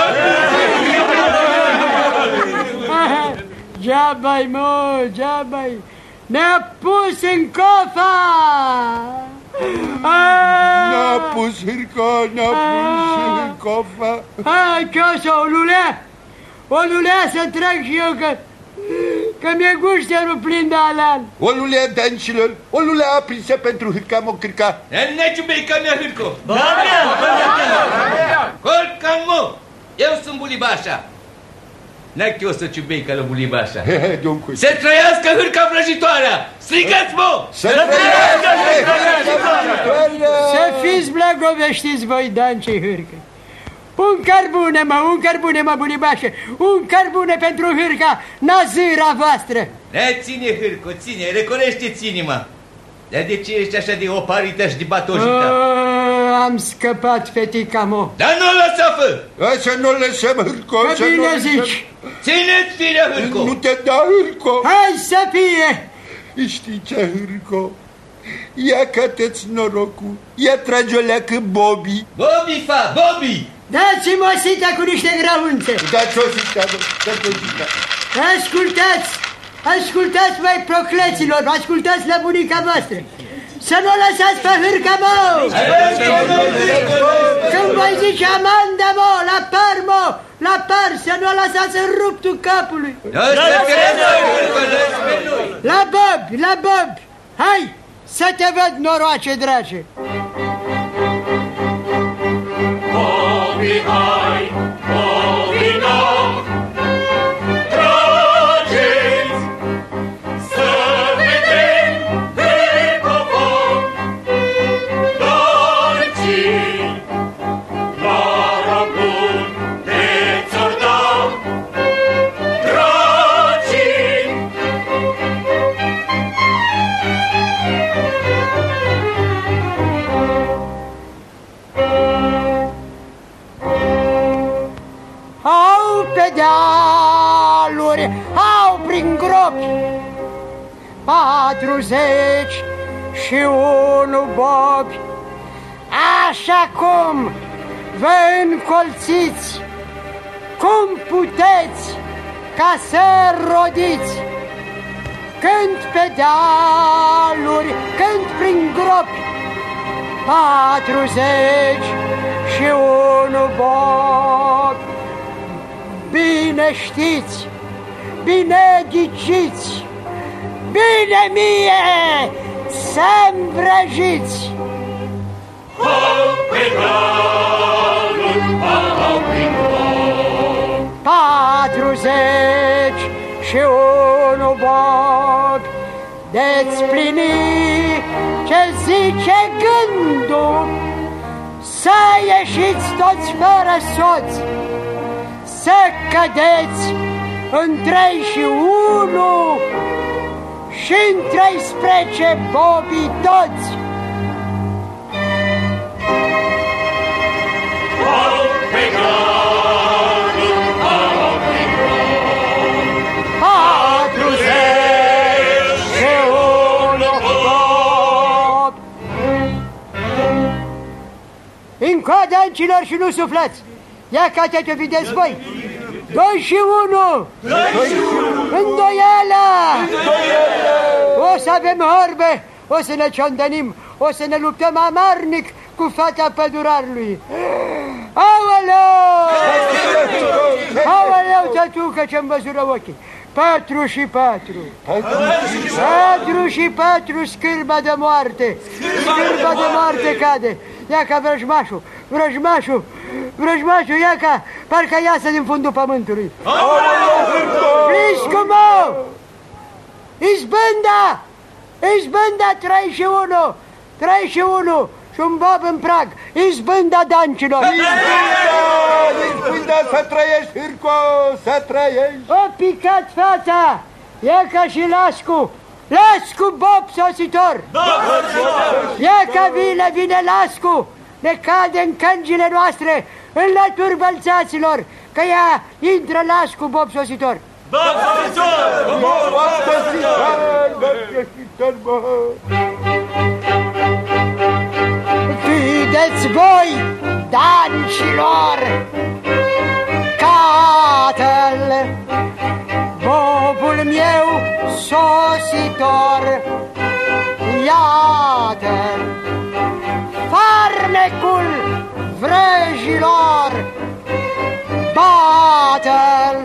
Geaba-i, mă, geaba-i, ne-a pus în cofa! N-a pus, Hârco, n-a pus în cofa. Hai, Chiosa, o lulea, o lulea să trag și eu, că, că mi-e gușterul plin de alan. O lulea, dancilor, o lulea aprinsă pentru Hârca Mocârca. Ne-ci beica mea, Hârco! Colca, mă! Eu sunt Bulibașa. N-ai eu să ciubeica la Bulibașa. Să trăiască Hârca vrăjitoarea! Strigați, mă! Să trăiască Hârca vrăjitoarea! Să fiți blagoveștiți voi, dancii Hârcă. Un cărbune, mă, un cărbune, mă, Bulibașă, un cărbune pentru Hârca, nazâra voastră. Ne ține, Hârco, ține, recunoaște-ți inima. Dar de ce ești așa de oparită și de batojită? Am scăpat, fetica, mă. Dar nu o lăsa, fă! Să nu lăsăm, Hârco, că bine zici. Ține-ți firea, Hârco! Nu te da, Hârco! Hai să fie! Știi ce, Hârco? Ia că-te-ți norocul, ia trage o leacă Bobby. Bobby, fa, Bobby! Dați-mi o sită cu niște graunțe. Dați o sită, dați o sită. Ascultați, ascultați, mai procleților, ascultați la bunica voastră. Să nu o lăsați pe Hârca, mă! Când voi zice Amanda, mă, la par, mă, la par, să nu o lăsați în ruptul capului. La Bob, la Bob, hai, să te văd, noroace, drage. Bobby, hai, Bobby, no, trageți, să vedem de copor, dar ții patruzeci și unu bobi, așa cum vă încolțiți, cum puteți ca să rodiți, când pe dealuri, când prin gropi, patruzeci și unu bobi. Bine știți, bine ghiciți, bine mie să-mi vrăjiți. Patruzeci și unu bobi, de-ți plini ce zice gândul, să ieșiți toți fără soți, să cădeți în trei și unu și în treisprezece bobii toți. Încoadă, ancilor, și nu suflați! Ia ca te vedeți voi! Doi și unu! Îndoială! O să avem horbe, o să ne ciondănim, o să ne luptăm amarnic cu fata pădurarului. Aoleu! Aoleu, tătucă, ce-mi văzură ochii! Patru și patru! Patru și patru, scârba de moarte! Scârba de moarte cade! Ia ca vrăjmașul, vrăjmașul, vrăjmașul, ia ca, parcă iasă din fundul pământului. Riscul meu! Izbânda! Izbânda, trei și unu! Trei și unu! Și un bob în prag! Izbânda dancilor! Izbânda, să trăiești, Hârco, să trăiești! O picat fața! Ia ca și Lascu! Lascu, bob sositor! Ia ca vine, vine Lascu! Ne cade în căngile noastre, în lături bălțaților, că ea intră Lascu, bob sositor! Bob sositor! Bob sositor! Bob sositor, bob! Vedeți voi, dancilor, Catăl, bobul meu sositor, iată-l, farmecul vrăjilor, bată-l!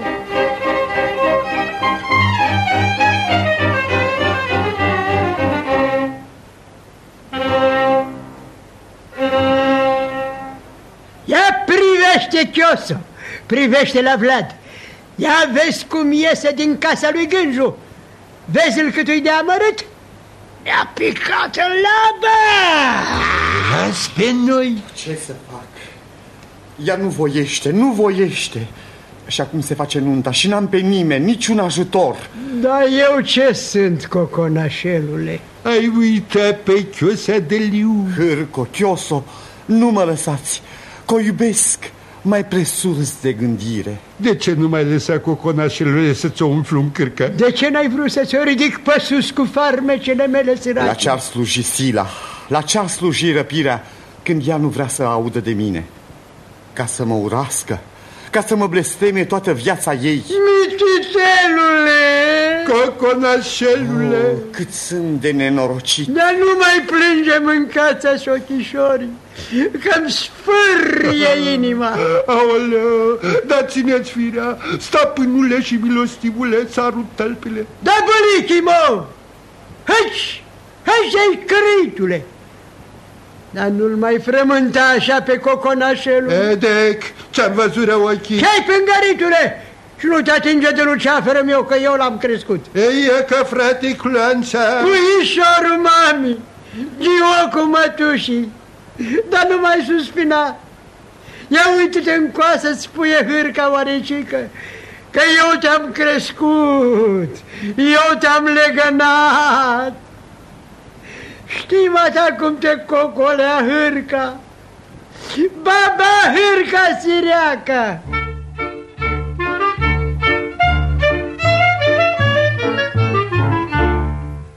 Ia privește, Chiosu, privește la Vlad. Ia vezi cum iese din casa lui Gânju. Vezi-l cât-i de amărât? Ne-a picat în labă! Las pe noi! Ce să fac? Ea nu voiește, nu voiește. Și acum se face nunta și n-am pe nimeni, niciun ajutor. Dar eu ce sunt, coconașelule? Ai uitat pe Chiosa de Liu. Hârco, Chioso, nu mă lăsați, că o iubesc mai presus de gândire. De ce nu mai lăsa, coconașelule, să-ți o umflu în cârcă? De ce n-ai vrut să ți-o ridic pe sus cu farmecele mele sărace? La ce-ar sluji Sila? La ce-ar sluji răpirea când ea nu vrea să audă de mine? Ca să mă urască? Ca să mă blesteme toată viața ei? Mititelule! Coconașelule! Oh, cât sunt de nenorocit! Dar nu mai plângem în cața și ochișorii, că-mi sfârâie inima. Aoleu, dar țineți firea, stăpânule și milostivule, sărut tălpile. Da, bălichii, mă! Hăci! Hăci de-ai căritule! Dar nu-l mai frământa așa pe coconașelul. Edec, ce-am văzut rău ochii. Ce-ai, pângăritule? Și nu te atinge de luceafără meu, că eu l-am crescut. Ei, e că, frate, Clanța. Puișorul mami, giocul mătușii, dar nu mai suspina. Ia uite-te în coasă, spuie Hârca oarecică, că eu te-am crescut, eu te-am legănat. Știi, mata, cum te cocolea Hârca? Baba Hârca Sireaca!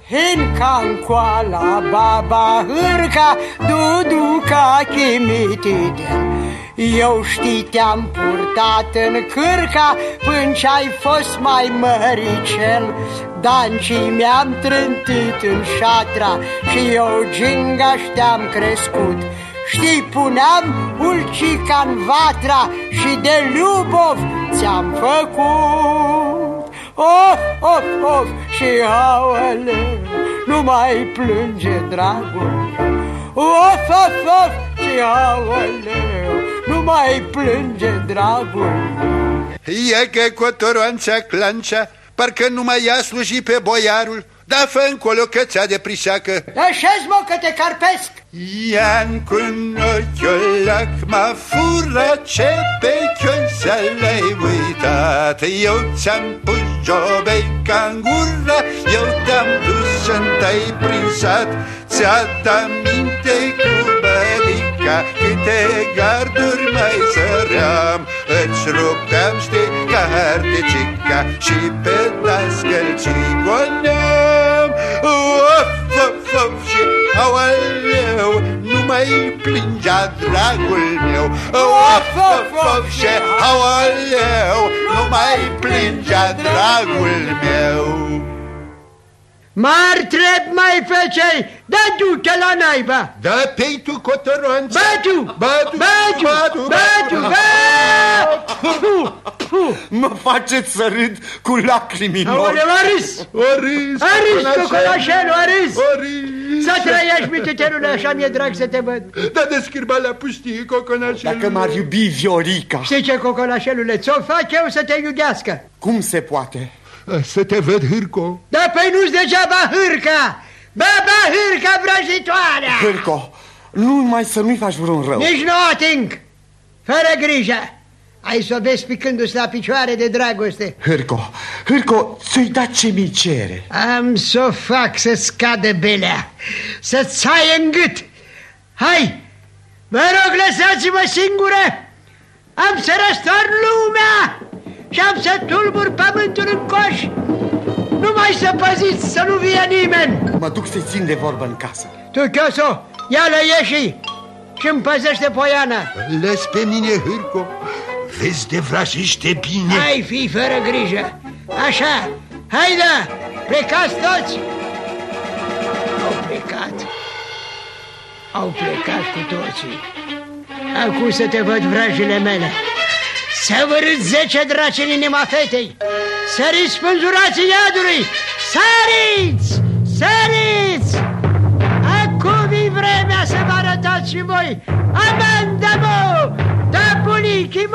Hincan coala baba hârca, duduca chimitite. Eu știi te-am purtat în cârca până ce-ai fost mai măricel. Dancii mi-am trântit în șatra și eu gingaș te-am crescut. Știi, puneam ulcica-n vatra și de Liubov ți-am făcut. Of, of, of, și aoleu, nu mai plânge dragul meu. Of, of, of, și aoleu, nu mai plânge dragul meu. Ia că cotoroanța clancea, parcă nu mai ia sluji pe boiarul. Da, fă încolo că ți-a de prișacă. Așez-mă că te carpesc. Ian cu un ochiolac mă fură, ce pe chion să l-ai uitat. Eu ți-am pus jobeca în gură, eu te-am dus și te-ai prinsat. Ți-a minte cu bădica, câte garduri mai săream. Îți rupeam, știi, cartecica și pe dascăl cigoneam. Of, of, of, și aoleu, nu mai plângea dragul meu. Of, of, of, și aoleu, nu mai plângea dragul meu. Mari trep mai fecei, da du-te la naiba. Da, pei tu cotoroanța. Batu, batu, batu, batu, batu. Mă faceți să râd cu lacrimi în ochi. Aoleu, a râs. O râs, a râs, cocolașelul, a râs. O râs. Să trăiești, mititerule, așa mi-e drag să te văd. Da, de schirba la pustie, coconașelul. Dacă m-ar iubi Viorica. Știi ce, cocolașelule, ți-o fac eu să te iubească. Cum se poate? Să te văd, Hârco. Da, păi nu-ți degeaba Hârca. Baba Hârca vrăjitoarea. Hârco, nu mai să nu-i faci vreun rău. Nici nu ating. Fără grijă. Ai să o vezi picându-ți la picioare de dragoste. Hârco, Hârco, ți-i da ce mi cere. Am să o fac să scadă belea, să-ți aie în gât. Hai, vă rog, lăsați-mă singură. Am să răstorn lumea și am să tulbur pământul în coș. Nu mai să păziți să nu vie nimeni. Mă duc să-i țin de vorbă în casă. Tu, Chioso, ia-le ieși și-mi păzește Poiana. Lăs pe mine, Hârco. Vezi de vrajește bine. Hai, fii fără grijă. Așa, haide, plecați toți. Au plecat. Au plecat cu toții. Acum să te văd, vrajile mele. Să vărâți zece draci în inima fetei. Săriți spânzurații iadului. Săriți! Săriți! Acum e vremea să vă arătați și voi. Amandă-mă! Da bunicii-mă!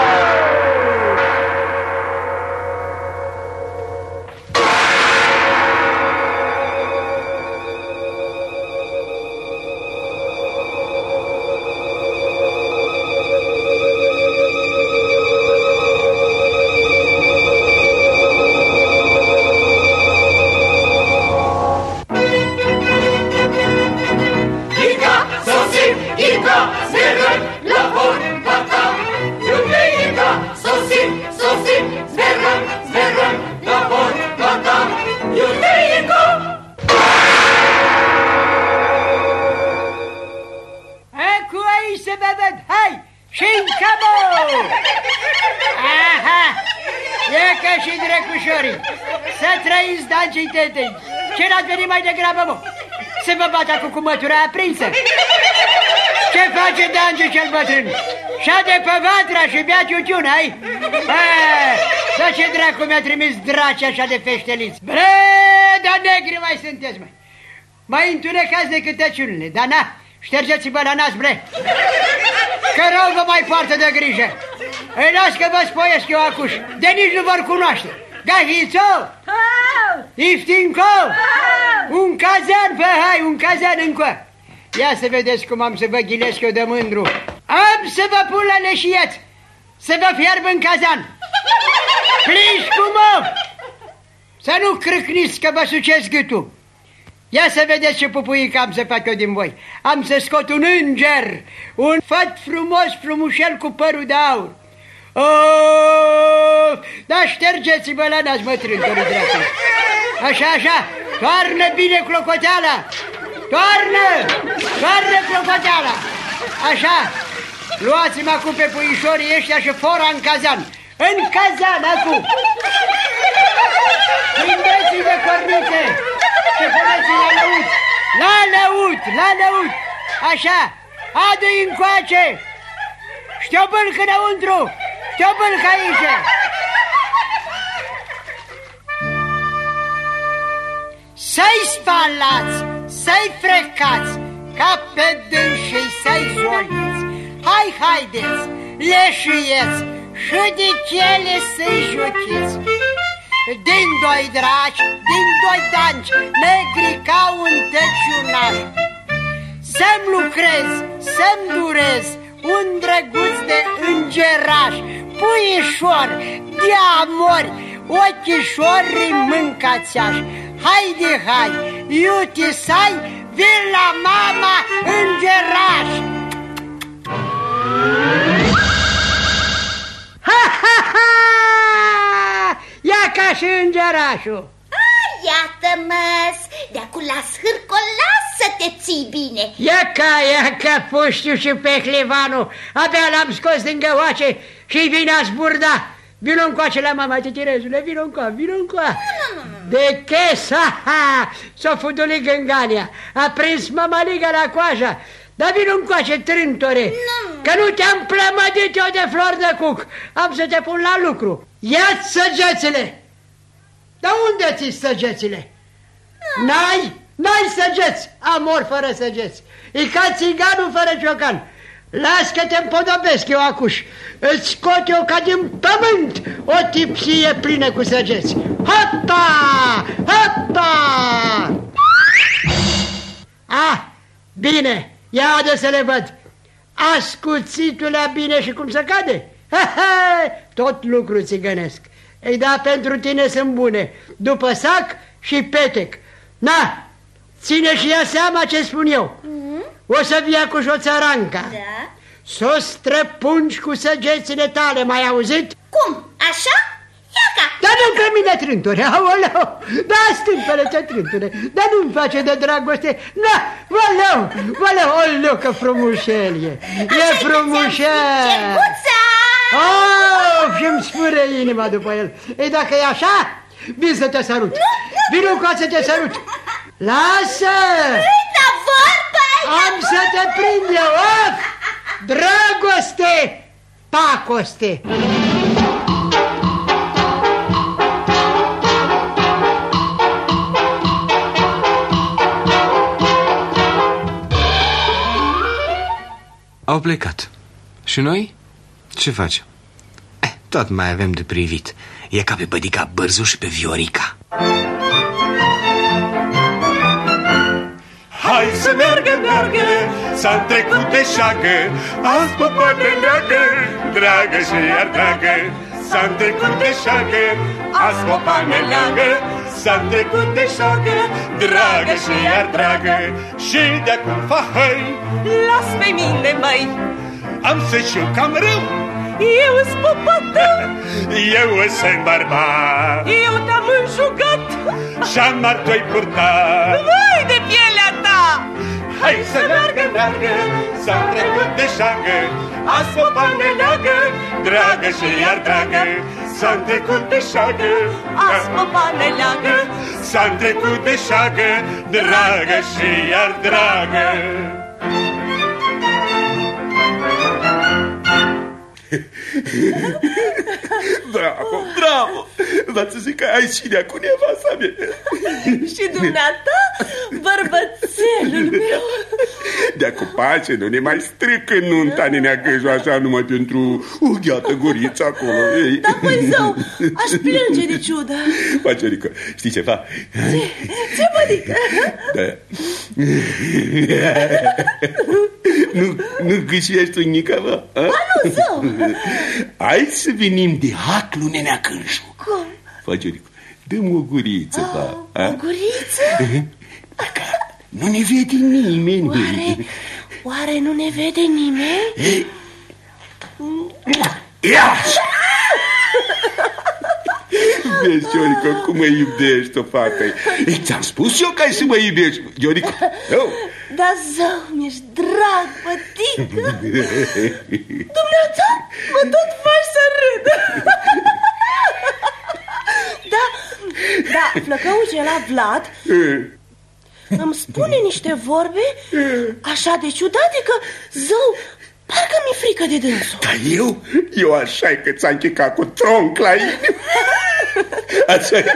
Ce n-ați venit mai degrabă, mă? Să vă bat acum cu mătura aprinsă. Ce face Dange cel bătrân? Șade pe vatra și bea ciuciun, ai? Dar ce dracu mi-a trimis draci așa de feșteliți? Bre, dar negri mai sunteți, mă. Mai întunecați decât tăciunile, dar na, ștergeți-vă la nas, bre. Că rău vă mai poartă de grijă. Îi las că vă spoiesc eu acuș, de nici nu vor cunoaște. Gahițo! Iftinco! Un cazan, fă, hai, un cazan încă. Ia să vedeți cum am să vă ghilesc eu de mândru. Am să vă pun la leșiet, să vă fierb în cazan. Pliși cu mă! Să nu crâcniți că vă sucesc gâtul. Ia să vedeți ce pupuică am să fac eu din voi. Am să scot un înger, un făt frumos, frumușel cu părul de aur. Oh, dar ștergeți-vă la nas, mătrântării dracu. Așa, așa, Toarnă bine clocoteala! Toarnă! Toarnă clocoteala! Așa, luați-mă acum pe puișorii ăștia și fora în cazan. În cazan, acum! Prindeți-i de cornițe și puneți-i la lăut! La lăut, la lăut! Așa, adu-i încoace! Știobâlc înăuntru! Știobâlc aici! Să-i spalați, să-i frecați, ca pe dânsii să-i zoliți. Hai, haideți, leșuieți și de cele să-i juchiți. Din doi draci, din doi danci, negri ca un tăciunaș. Să-mi lucrez, să-mi durez un drăguț de îngeraș. Puișor, de amori, ochișori mâncați-aș. Haide, hai, iute să-ai, vin la mama îngeraș. Ha, ha, ha! Ia ca și îngerașul. Iată-mă-s, de-acu la Hârcolas să te ții bine. Ia ca, ia ca Puștiu și Pehlevanul, abia l-am scos din găoace și-i vine a zburda. Vino încoace la mama, titirezule, vino încoa, vino încoa. De ches, ha, ha, s-o fuduli gângalia, a prins mamaliga la coaja. Dar vino încoace, trântore, că nu te-am plămădit eu de flori de cuc. Am să te pun la lucru. Ia-ți săgețile. Dar unde ți săgețile? N-ai? N-ai săgeți. Amor fără săgeți. E ca țiganul fără ciocan. Las că te împodobesc eu acuși. Îți scot eu ca din pământ o tipsie plină cu săgeți. Hopa! Hopa! Ah, bine, ia adă să le văd. Ascuțitule bine și cum să cade? Ha, ha, tot lucru țigănesc. Ei da, pentru tine sunt bune. După sac și petec. Na, ține și ia seama ce spun eu. Mm-hmm. O să vii cu o țăranca. Da. S-o străpungi cu săgețile tale, mai auzit? Cum? Așa? Iaca! Dar nu pe mine, trântore, aoleu! Da, stâmpele-te, trântore, dar nu-mi face de dragoste. Na, valeu, valeu, oleu, că frumușel e. E frumușel! Oh, și-mi spure inima după el. Ei, dacă e așa, vin să te sărut. Vin încoa să te sărut. Lasă! Da, vorba! Am să te prind eu, of! Dragoste, pacoste! Au plecat. Și noi? Ce facem? Eh, tot mai avem de privit. E ca pe Bădica Bârzu și pe Viorica. Hai să meargă, meargă, s-a trecut de șagă, azi popoane leagă, dragă și iar dragă. S-a trecut de șagă, azi popoane leagă, s-a trecut de șagă, dragă și iar dragă. Și de-acum fa hăi, las pe mine, măi, am să știu cam rău. Eu-s popătău, eu sunt bărbat, eu te-am înjugat și-am martoi purta. Vai de pielea ta! Hai să meargă, meargă, s-a trecut de șagă, azi popoane leagă, dragă și iar dragă. S-a trecut de șagă, azi popoane leagă, s-a trecut de șagă, dragă și iar dragă. Bravo, bravo! V-ați să zic că ai și de cu nevasta mea. Și dumneata, bărbățelul meu. De-acu pace, nu ne mai strică nunta nenea Găju așa numai pentru o gheată guriță acolo. Ei. Da, păi zău, aș plânge de ciudă. Pacerică, știi ceva? Ce? Ce, Bădică? Da. Nu, nu gâșiești unică, bă? Ba nu, zău. Hai să venim de haclu, nenea Găju. Cum? Pacerică, dă-mi o guriță, oh, ba. O guriță? Nu ne vede nimeni. Oare, oare nu ne vede nimeni? Ia! Vezi, Giorico, cum mă iubești, o fată. Ți-am spus eu că ai să mă iubești, Giorico. Da, zău, mi-ești drag, pătică. Dumneata, mă tot faci să râd. Da, da, flăcăușul ăla Vlad îmi spune niște vorbe așa de ciudate că, zău, parcă mi-e frică de dânsul. Dar eu, eu așa-i că ți-a închecat cu tronc la inimă. Așa e.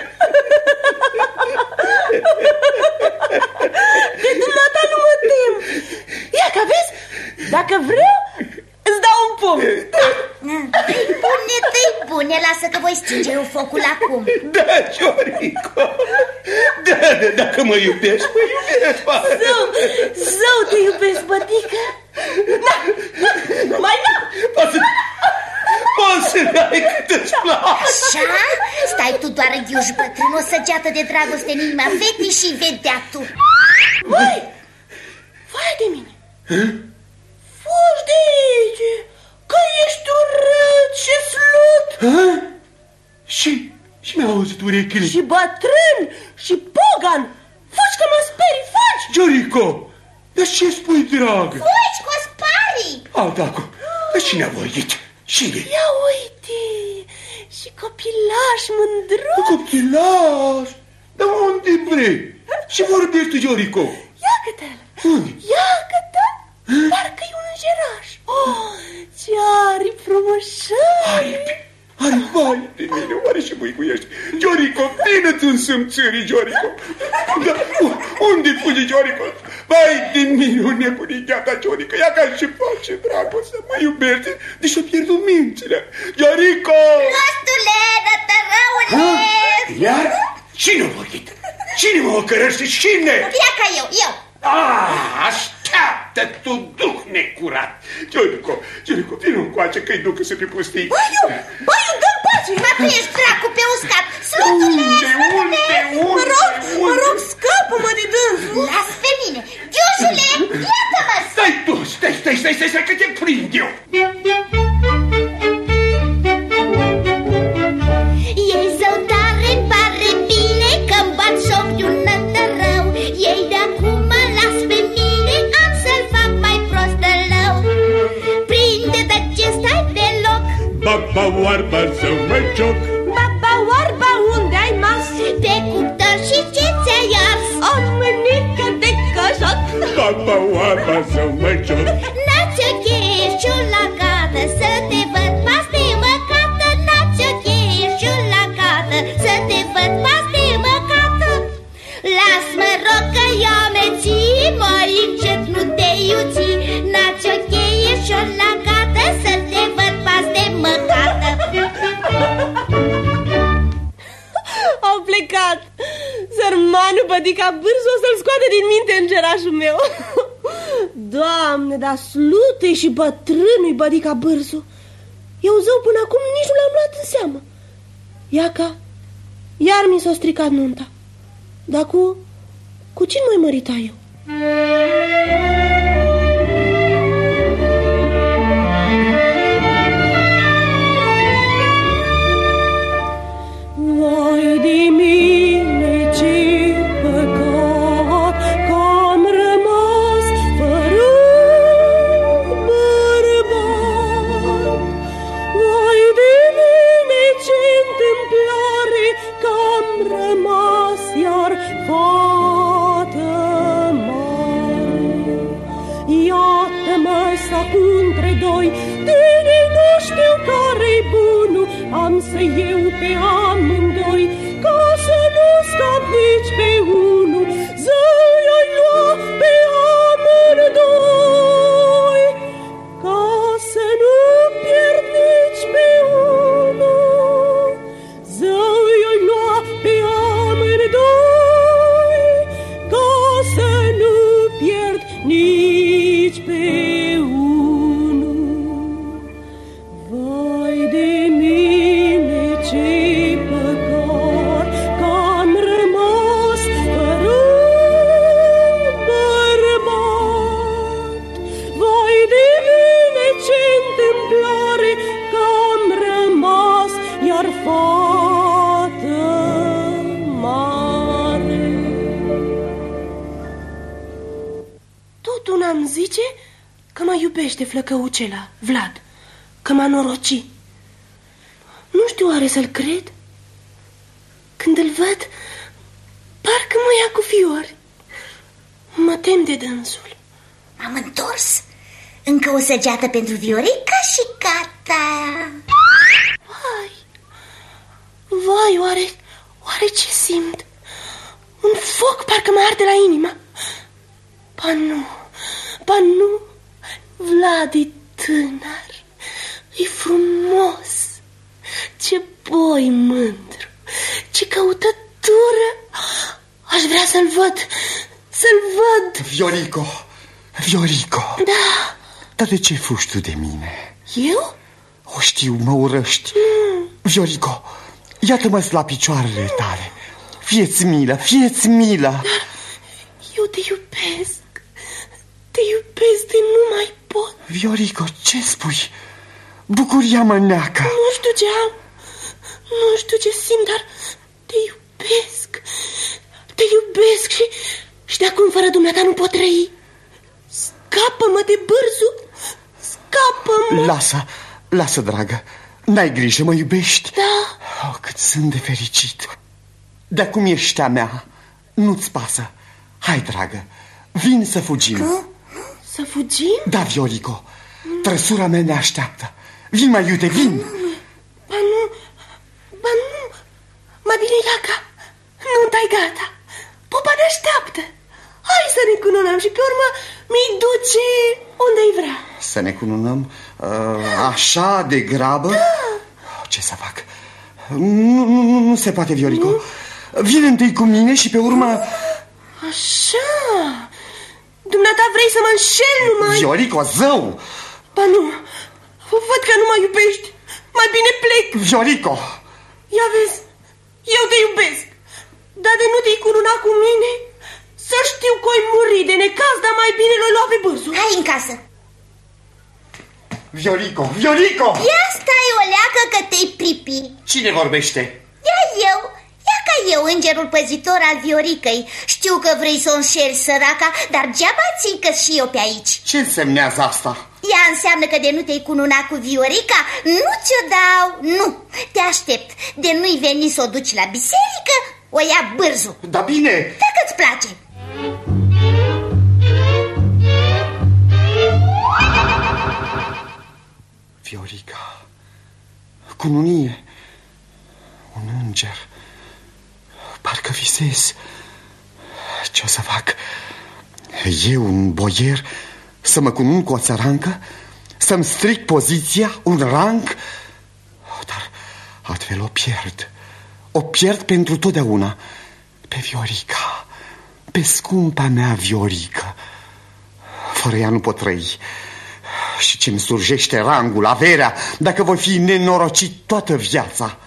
De dumneata nu mă tem. Ia că vezi, dacă vreau, îți dau un pumn. Bune, tăi bune, lasă că voi stinge eu focul acum. Da, Giorico. Da, da, dacă mă iubești, mă iubești. Zău, zău te iubesc, bătică. Da, mai da. Poți, poți să dai cât îți place. Așa? Stai tu doar ghiuși bătrân, o săgeată de dragoste în inima fetii și vedea tu. Măi, vai de mine. Fugi de aici, că ești urât și slut. Ha? Și, și mi-au auzit urechile. Și bătrân, și pogan. Fugi că mă sperii, fugi. Giorico, dar ce spui, dragă? Fugi, Cosparii. Ah, da, dar cine a vorbit? Cine? Ia uite, și copilaș mândruț. Copilaș? Dar unde vrei? Și vorbești, Giorico? Ia-că-te-l, ia-că-te-l, parcă-i un îngeraș. Oh, ce aripi frumușări. Aripi, aripi, vai de mine, oare și buicuiești? Giorico, vină-ți în sâmțării, Giorico. Da, unde fugi, Giorico? Vai de mine, o nebunicheata, Giorico, ia ca și face dragoste, mă iubește, deși o pierd mințile. Giorico! Nostule, nătărăule! Iar? Cine-o vorbit? Cine mă ocărăște? Cine? Ia ca eu, eu. Ah, așteaptă tu, duh necurat. Giorico, Giorico, vină încoace că-i ducă să pe pustii. Băiu, băiu, dă-mi pace. Mă, tu ești dracu pe uscat. Slutule, unde, unde, unde? Mă rog, mă rog, scapă-mă de dânsul. Las pe mine. Ghiușule, iată-mă. Stai tu, stai, stai, stai, stai, stai, că te prind eu. Ei zău tare-mi pare bine că-mi bat joc de un nătărău. Ei de-acum mă las pe mine, am să-l fac mai prost de rău. Prinde de ce stai deloc. Baba oarba să mă joc. Baba oarba, unde ai mas? Pe cuptor și ce ți-ai ars? O mânică de căjoc. Baba oarba să mă joc. N-ați o cheșciul la gata, să te văd pas de măcată. N-ați o cheșciul la gata, să te văd pas de măcată. Las-mă rog că eu meții, mai încet nu te iuți. N-ați o cheșciul la gata, să te văd pas de măcată. Au plecat. Sărmanul bădica Bârzu o să-l scoate din minte îngerașul meu. Doamne, dar slute și bătrânul-i bădica Bârzu. Eu zău până acum nici nu l-am luat în seamă. Iaca, iar mi s-a stricat nunta. Dar cu, cu cine m-ai mărita eu? Vai de mine, ce păcat că-am rămas fără bărbat. Vai de mine, ce întâmplare că-am rămas iar fată mare. Iată-mă s-a între doi, tine nu știu care-i bunul, am să iau pe amândoi, ca să nu scap nici pe unul, zăi-ai lua pe amândoi, ca să nu pierd nici pe unul, zăi-ai lua pe amândoi, ca să nu pierd nici pe unul. Vai de mine, ce păcat că-am rămas fără iubește flăcăucela, Vlad, că m-a norocit. Nu știu oare să-l cred? Când îl văd, parcă mă ia cu fiori. Mă tem de dânsul. M-am întors. Încă o săgeată pentru Viorica și gata. Vai, vai, oare, oare ce simt? Un foc parcă mă arde la inima. Ba nu, ba nu, Vlad e tânăr, e frumos. Ce boi mândru, ce căutătură. Aș vrea să-l văd, să-l văd. Viorico, Viorico. Da. Dar de ce fugi tu de mine? Eu? O știu, mă urăști. mm. Viorico, iată-mă la picioarele tale. Fie-ți milă, fie-ți milă. Dar eu te iubesc. Te iubesc de nu mai pot. Viorico, ce spui? Bucuria mă neacă. Nu știu ce am, nu știu ce simt, dar te iubesc. Te iubesc și, și de acum fără dumneata nu pot trăi. Scapă-mă de bârzu, scapă-mă. Lasă, lasă, dragă. N-ai grijă, mă iubești? Da. Oh, cât sunt de fericit. De acum ești a mea. Nu-ți pasă. Hai, dragă, vin să fugim. Că? Să fugim? Da, Viorico, mm. trăsura mea ne așteaptă. Vin mai iute, vin. Ba nu, ba nu. Mai bine, Iaca, nu dai gata. Popa ne așteaptă. Hai să ne cununăm și pe urmă mi-i duce unde-i vrea. Să ne cununăm uh, așa de grabă? Da. Ce să fac? Nu, nu, nu se poate, Viorico. Nu? Vine întâi cu mine și pe urmă... Așa. Dumneata vrei să mă înșel numai? Viorico, zău! Ba nu, văd că nu mă iubești. Mai bine plec. Viorico! Ia vezi, eu te iubesc. Dar de nu te-i cununa cu mine, să știu că oi muri de necaz, dar mai bine l-o lua pe bârzu. Hai în casă. Viorico, Viorico! Ia stai o leacă că te-i pripi. Cine vorbește? Ia eu, ia ca eu, îngerul păzitor al Vioricăi. Știu că vrei să o înșeli, săraca, dar geaba țică și eu pe aici. Ce însemnează asta? Ea înseamnă că de nu te-ai cununa cu Viorica, nu ți-o dau, nu. Te aștept, de nu-i veni să o duci la biserică, o ia bârzu. Da bine. Dacă-ți place. Viorica, cununie, un înger, parcă visez. Ce o să fac? Eu, un boier, să mă cunun cu o țărancă? Să-mi stric poziția, un rang? Dar altfel o pierd. O pierd pentru totdeauna. Pe Viorica, pe scumpa mea Viorica. Fără ea nu pot trăi. Și ce-mi surgește rangul, averea, dacă voi fi nenorocit toată viața.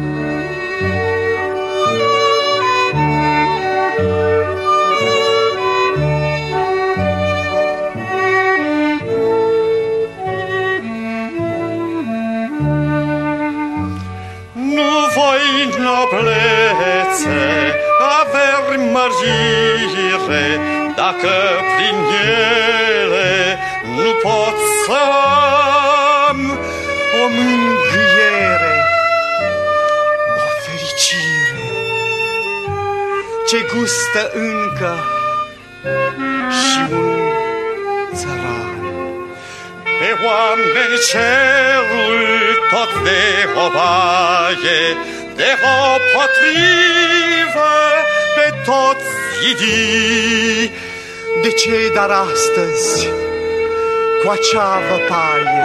Nu voi noblețe, averi mărire, dacă prin ele nu pot să am o mângâiere, o fericire ce gustă încă și un țăran. Pe oameni cerul tot de obaie, de o potrivă pe toți zidii. De ce dar astăzi cu acea văpaie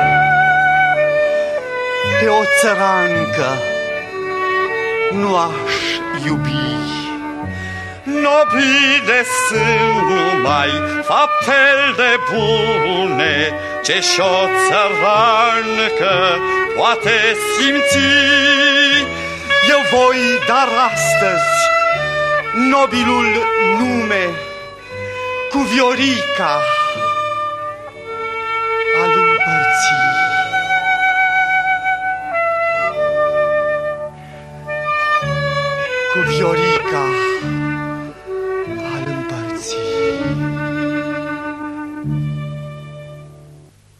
pe o țărancă nu aș iubi? Nobile sunt numai faptele bune ce și-o țărancă poate simți. Eu voi dar astăzi nobilul nume cu Viorica al împărții. Cu Viorica al împărții.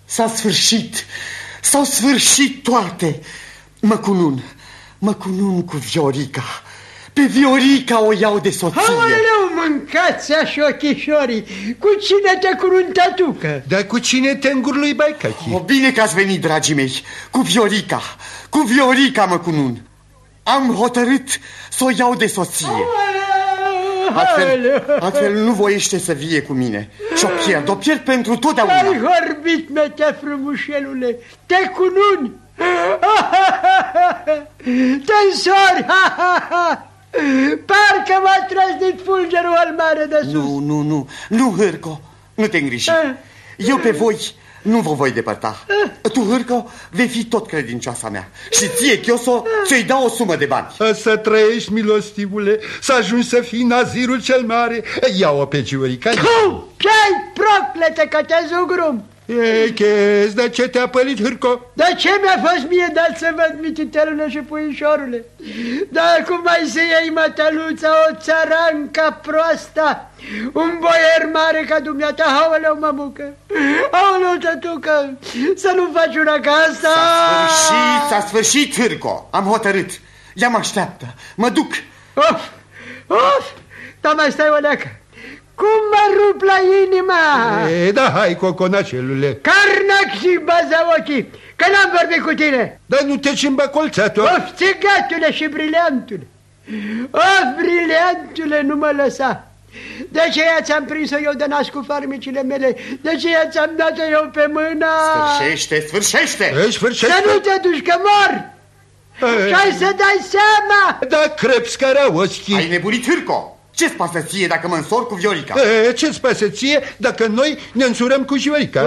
S-a sfârșit, s-au sfârșit toate. Mă cunun, mă cunun cu Viorica. Pe Viorica o iau de soție. Aoleu, mâncați așa ochișorii. Cu cine te curun, tătucă? Dar cu cine te îngur lui Baicachi? O, bine că ați venit, dragii mei. Cu Viorica, cu Viorica mă cunun. Am hotărât să o iau de soție. Altfel, altfel nu voiește să vie cu mine. Și o pierd, o pierd pentru totdeauna. Ai vorbit, metea frumușelule. Te cununi. Tensori. Parcă m-a trăznit fulgerul al mare de sus. Nu, nu, nu, nu, Hârco, nu te îngriji. Eu pe voi nu vă voi depărta. Tu, Hârco, vei fi tot credincioasa mea. Și ție, Chioso, ți-i dau o sumă de bani. Să trăiești, milostivule, să ajungi să fii nazirul cel mare. Ia-o pe Viorica. Tu, ce-ai proclete că te zugrum? E, Chez, de ce te-a pălit, Hârco? De ce mi-a fost mie dat să văd mititelule și puișorule? Dar cum mai să iei, mătăluța, o țăranca proasta, un boier mare ca dumneata? Aoleu, mămucă, aoleu, tătucă, să nu faci una ca asta. S-a sfârșit, s-a sfârșit, Hârco, am hotărât. Ea mă așteaptă, mă duc. Of, of, dar mai stai o leacă. Cum mă rup la inima? E, da, hai, coconașelule. Carnac și baza ochii, că n-am vorbit cu tine. Dar nu te cimba colțat-o. Of, țigatule și briliantule. Of, briliantule, nu mă lăsa. De aceea ți-am prins-o eu de nas cu farmicile mele. De aceea ți-am dat-o eu pe mâna. Sfârșește, sfârșește. E, sfârșește. Să nu te duci, că mor. Și ai să dai seama. Da, creps caraoschi. Ai nebunit, Hârco. Ce-ți pasă ție dacă mă însor cu Viorica? E, ce-ți pasă ție dacă noi ne însurăm cu Viorica?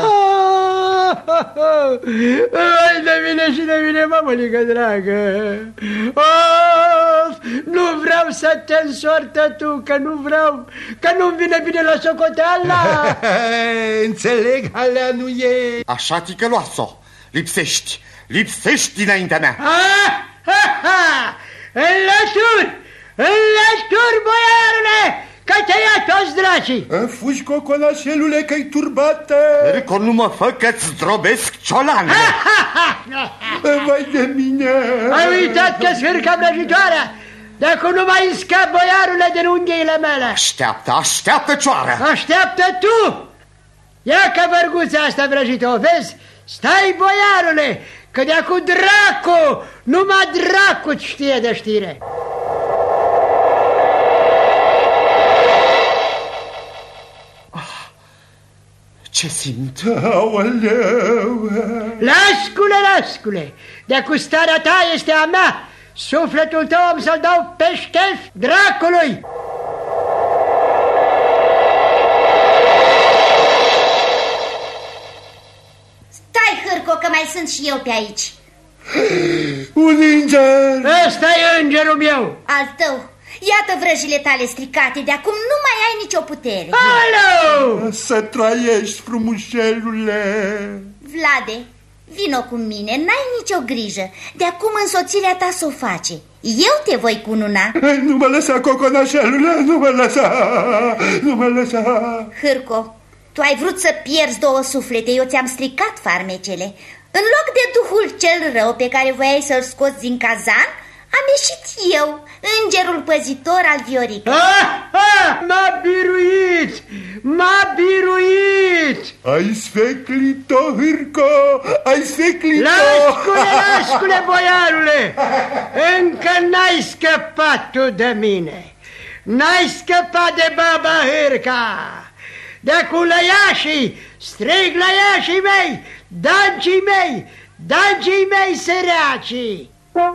Hai de mine și de mine, mămălică dragă. Of, nu vreau să te însor, tu, că nu vreau, că nu-mi vine bine la socoteala. Înțeleg, alea nu e. Așa ticăloasă, lipsești, lipsești dinaintea mea. Ha, ha, ha, înlături! Înlături, boiarule, că te ia toți dracii. Fugi, coconașelule, că-i turbată. Hârco, nu mă fă că-ți zdrobesc ciolanele. Vai de mine. Ai uitat că-s hârca vrăjitoarea. Dacă nu mai scap, boiarule, din unghiile mele. Așteaptă, așteaptă, cioară. Așteaptă tu. Ia că vărguța asta vrăjită, o vezi? Stai, boiarule, că de-acu dracu, numai dracu știe de știre. Ce simt? Aoleu! Lascule, lascule, de-acu starea ta este a mea. Sufletul tău am să-l dau pe ștef dracului. Stai, Hârco, că mai sunt și eu pe aici. Un înger! Ăsta e îngerul meu. Al tău. Iată vrăjile tale stricate, de acum nu mai ai nicio putere. Alo! Să trăiești, frumușelule. Vlade, vino cu mine, n-ai nicio grijă. De acum însoțirea ta s-o face. Eu te voi cununa. Nu mă lăsa, coconașelule, nu mă lăsa, nu mă lăsa. Hârco, tu ai vrut să pierzi două suflete, eu ți-am stricat farmecele. În loc de duhul cel rău pe care voiai să-l scoți din cazan, am ieșit eu, îngerul păzitor al Vioricăi. Ah, ah, m-a biruit! M-a biruit! Ai sfeclit-o, Hârco! Ai sfeclit-o! Lascule, lascule, boiarule! Încă n-ai scăpat tu de mine! N-ai scăpat de baba Hârca! De-acu lăiașii, strig lăiașii mei, dancii mei, dancii mei săreacii!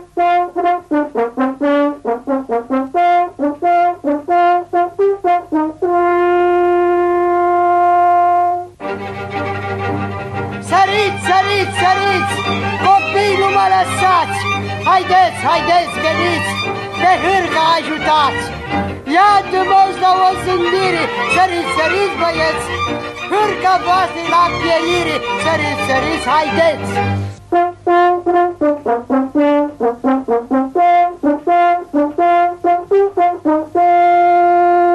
Săriți, săriți, săriți! Copii, nu mă lăsați! Haideți, haideți, veniți! Pe Hârca ajutați! Iată-mă-ți la o zâmbire! Săriți, săriți, băieți! Hârca voastră la pierire! Săriți, săriți, haideți!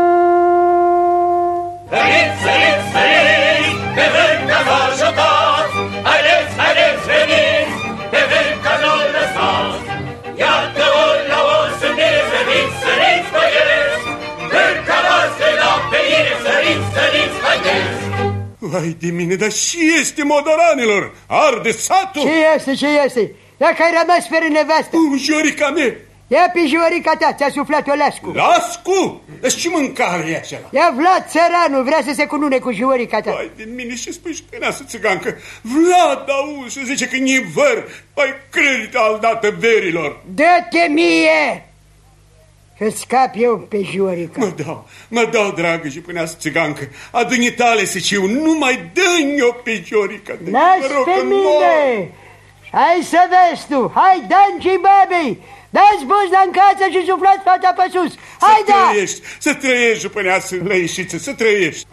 Săriți, săriți, săriți, pe Hârca vă ajutați! Vai de mine, dar și este modoranilor, arde satul. Ce este, ce este? Dacă ai rămas fără nevastă. Jorica mea. Ia pe Jorica ta, ți-a suflat-o Lascu. Lascu? Dar ce mâncare e acela? Ia Vlad țăranul, vrea să se cunune cu Jorica ta. Vai de mine, și spui și pâneasă țigancă. Vlad, auzi, zice că e văr. Păi crede aldată verilor. Dă-te mie! Că scap eu pe Jorica. Mă dau, mă dau, dragă și pâneasă țigancă. Adunii tale să ciu, nu mai dă-mi eu pe Jorica. Las pe mine! Hai să vezi tu, hai Dancii Babei! Dați buzna în cață și suflați fata pe sus! Hai, să da! trăiești, să trăiești, jupâneasă lăișiță, să trăiești!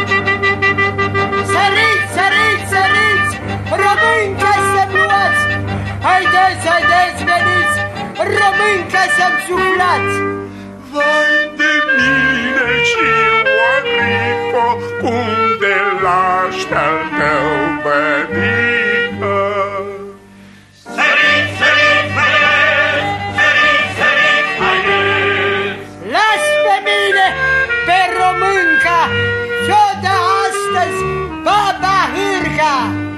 Săriți, săriți, săriți! Români ca să-mi luați! Haideți, haideți, veniți! Români ca să-mi suflați! Vai de mine și oarico, cum de lași pe-al tău bădică! Săriți, săriți, haideți! Săriți, săriți, haideți! Las pe mine, pe românca, și-o dă astăzi Baba Hârca!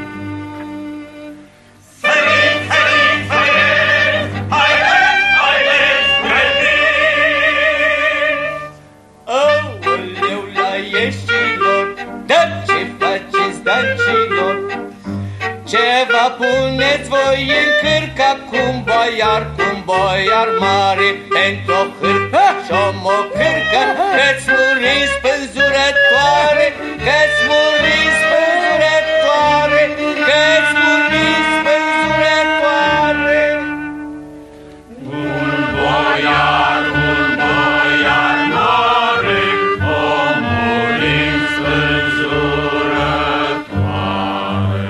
Săriți, săriți, haideți! Haideți, haideți, grădiniți! Aoleu la ieșilor, dar ce faceți, dancilor? Ce vă puneți voi în cârca cum boiar, cum boiar mare, pentru o hârcă și-o mocârcă, că-ți muriți spânzurătoare, că-ți muriți spânzurătoare, că-ți muriți spânzurătoare. Un boiar, un boiar mare, o murim spânzurătoare.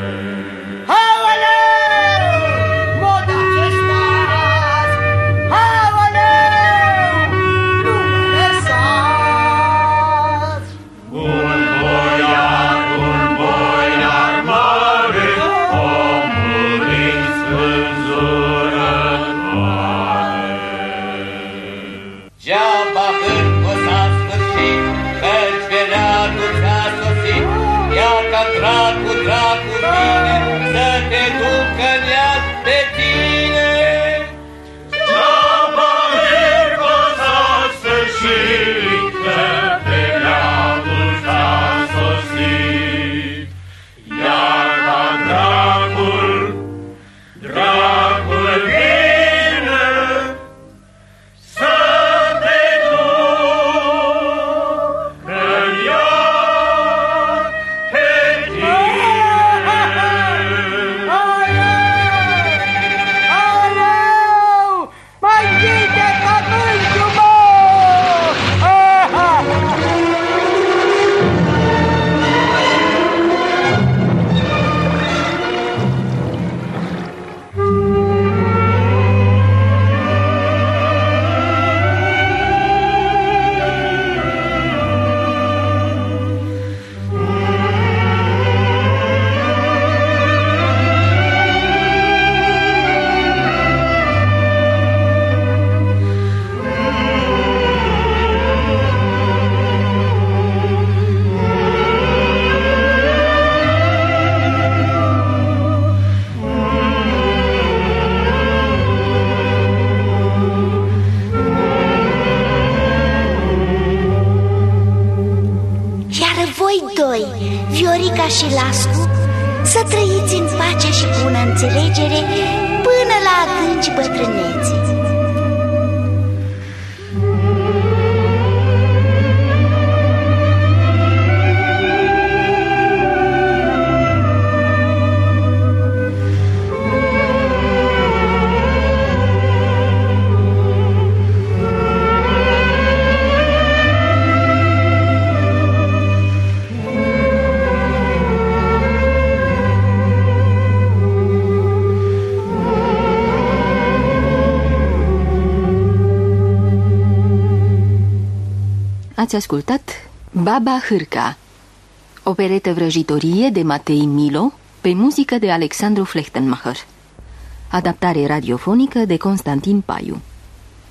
Dracu, dracu, bine, să te ducă în iad pe tine. Deaba Hârca s-a sfârșit, că pe neamul s-a sosit. Iar ca dracul, dracul vine să te ducă în iad. Viorica și Lascu, să trăiți în pace și bună înțelegere până la adânci bătrâneții. Ați ascultat Baba Hârca, operetă vrăjitorie de Matei Milo, pe muzică de Alexandru Flechtenmacher, adaptare radiofonică de Constantin Paiu.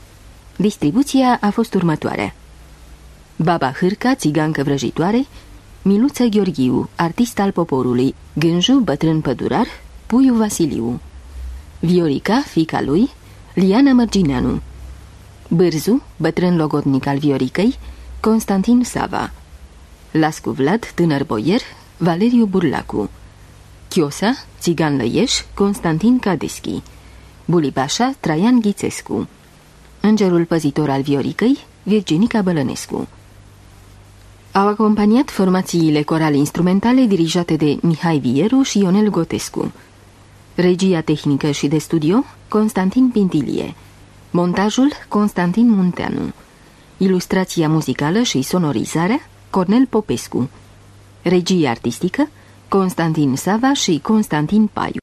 Distribuția a fost următoarea: Baba Hârca, țigancă vrăjitoare, Miluță Gheorghiu, artist al poporului, Gânju, bătrân pădurar, Puiu Vasiliu. Viorica, fiica lui, Liana Mărgineanu. Bârzu, bătrân logodnic al Vioricăi, Constantin Sava. Lascu Vlad, tânăr boier, Valeriu Burlacu. Chiosa, țigan lăieș, Constantin Cadeschi. Bulibașa, Traian Ghițescu. Îngerul păzitor al Vioricăi, Virginica Bălănescu. Au acompaniat formațiile corale-instrumentale dirijate de Mihai Vieru și Ionel Gotescu. Regia tehnică și de studio, Constantin Pintilie. Montajul, Constantin Munteanu. Ilustrația muzicală și sonorizarea, Cornel Popescu. Regia artistică, Constantin Sava și Constantin Paiu.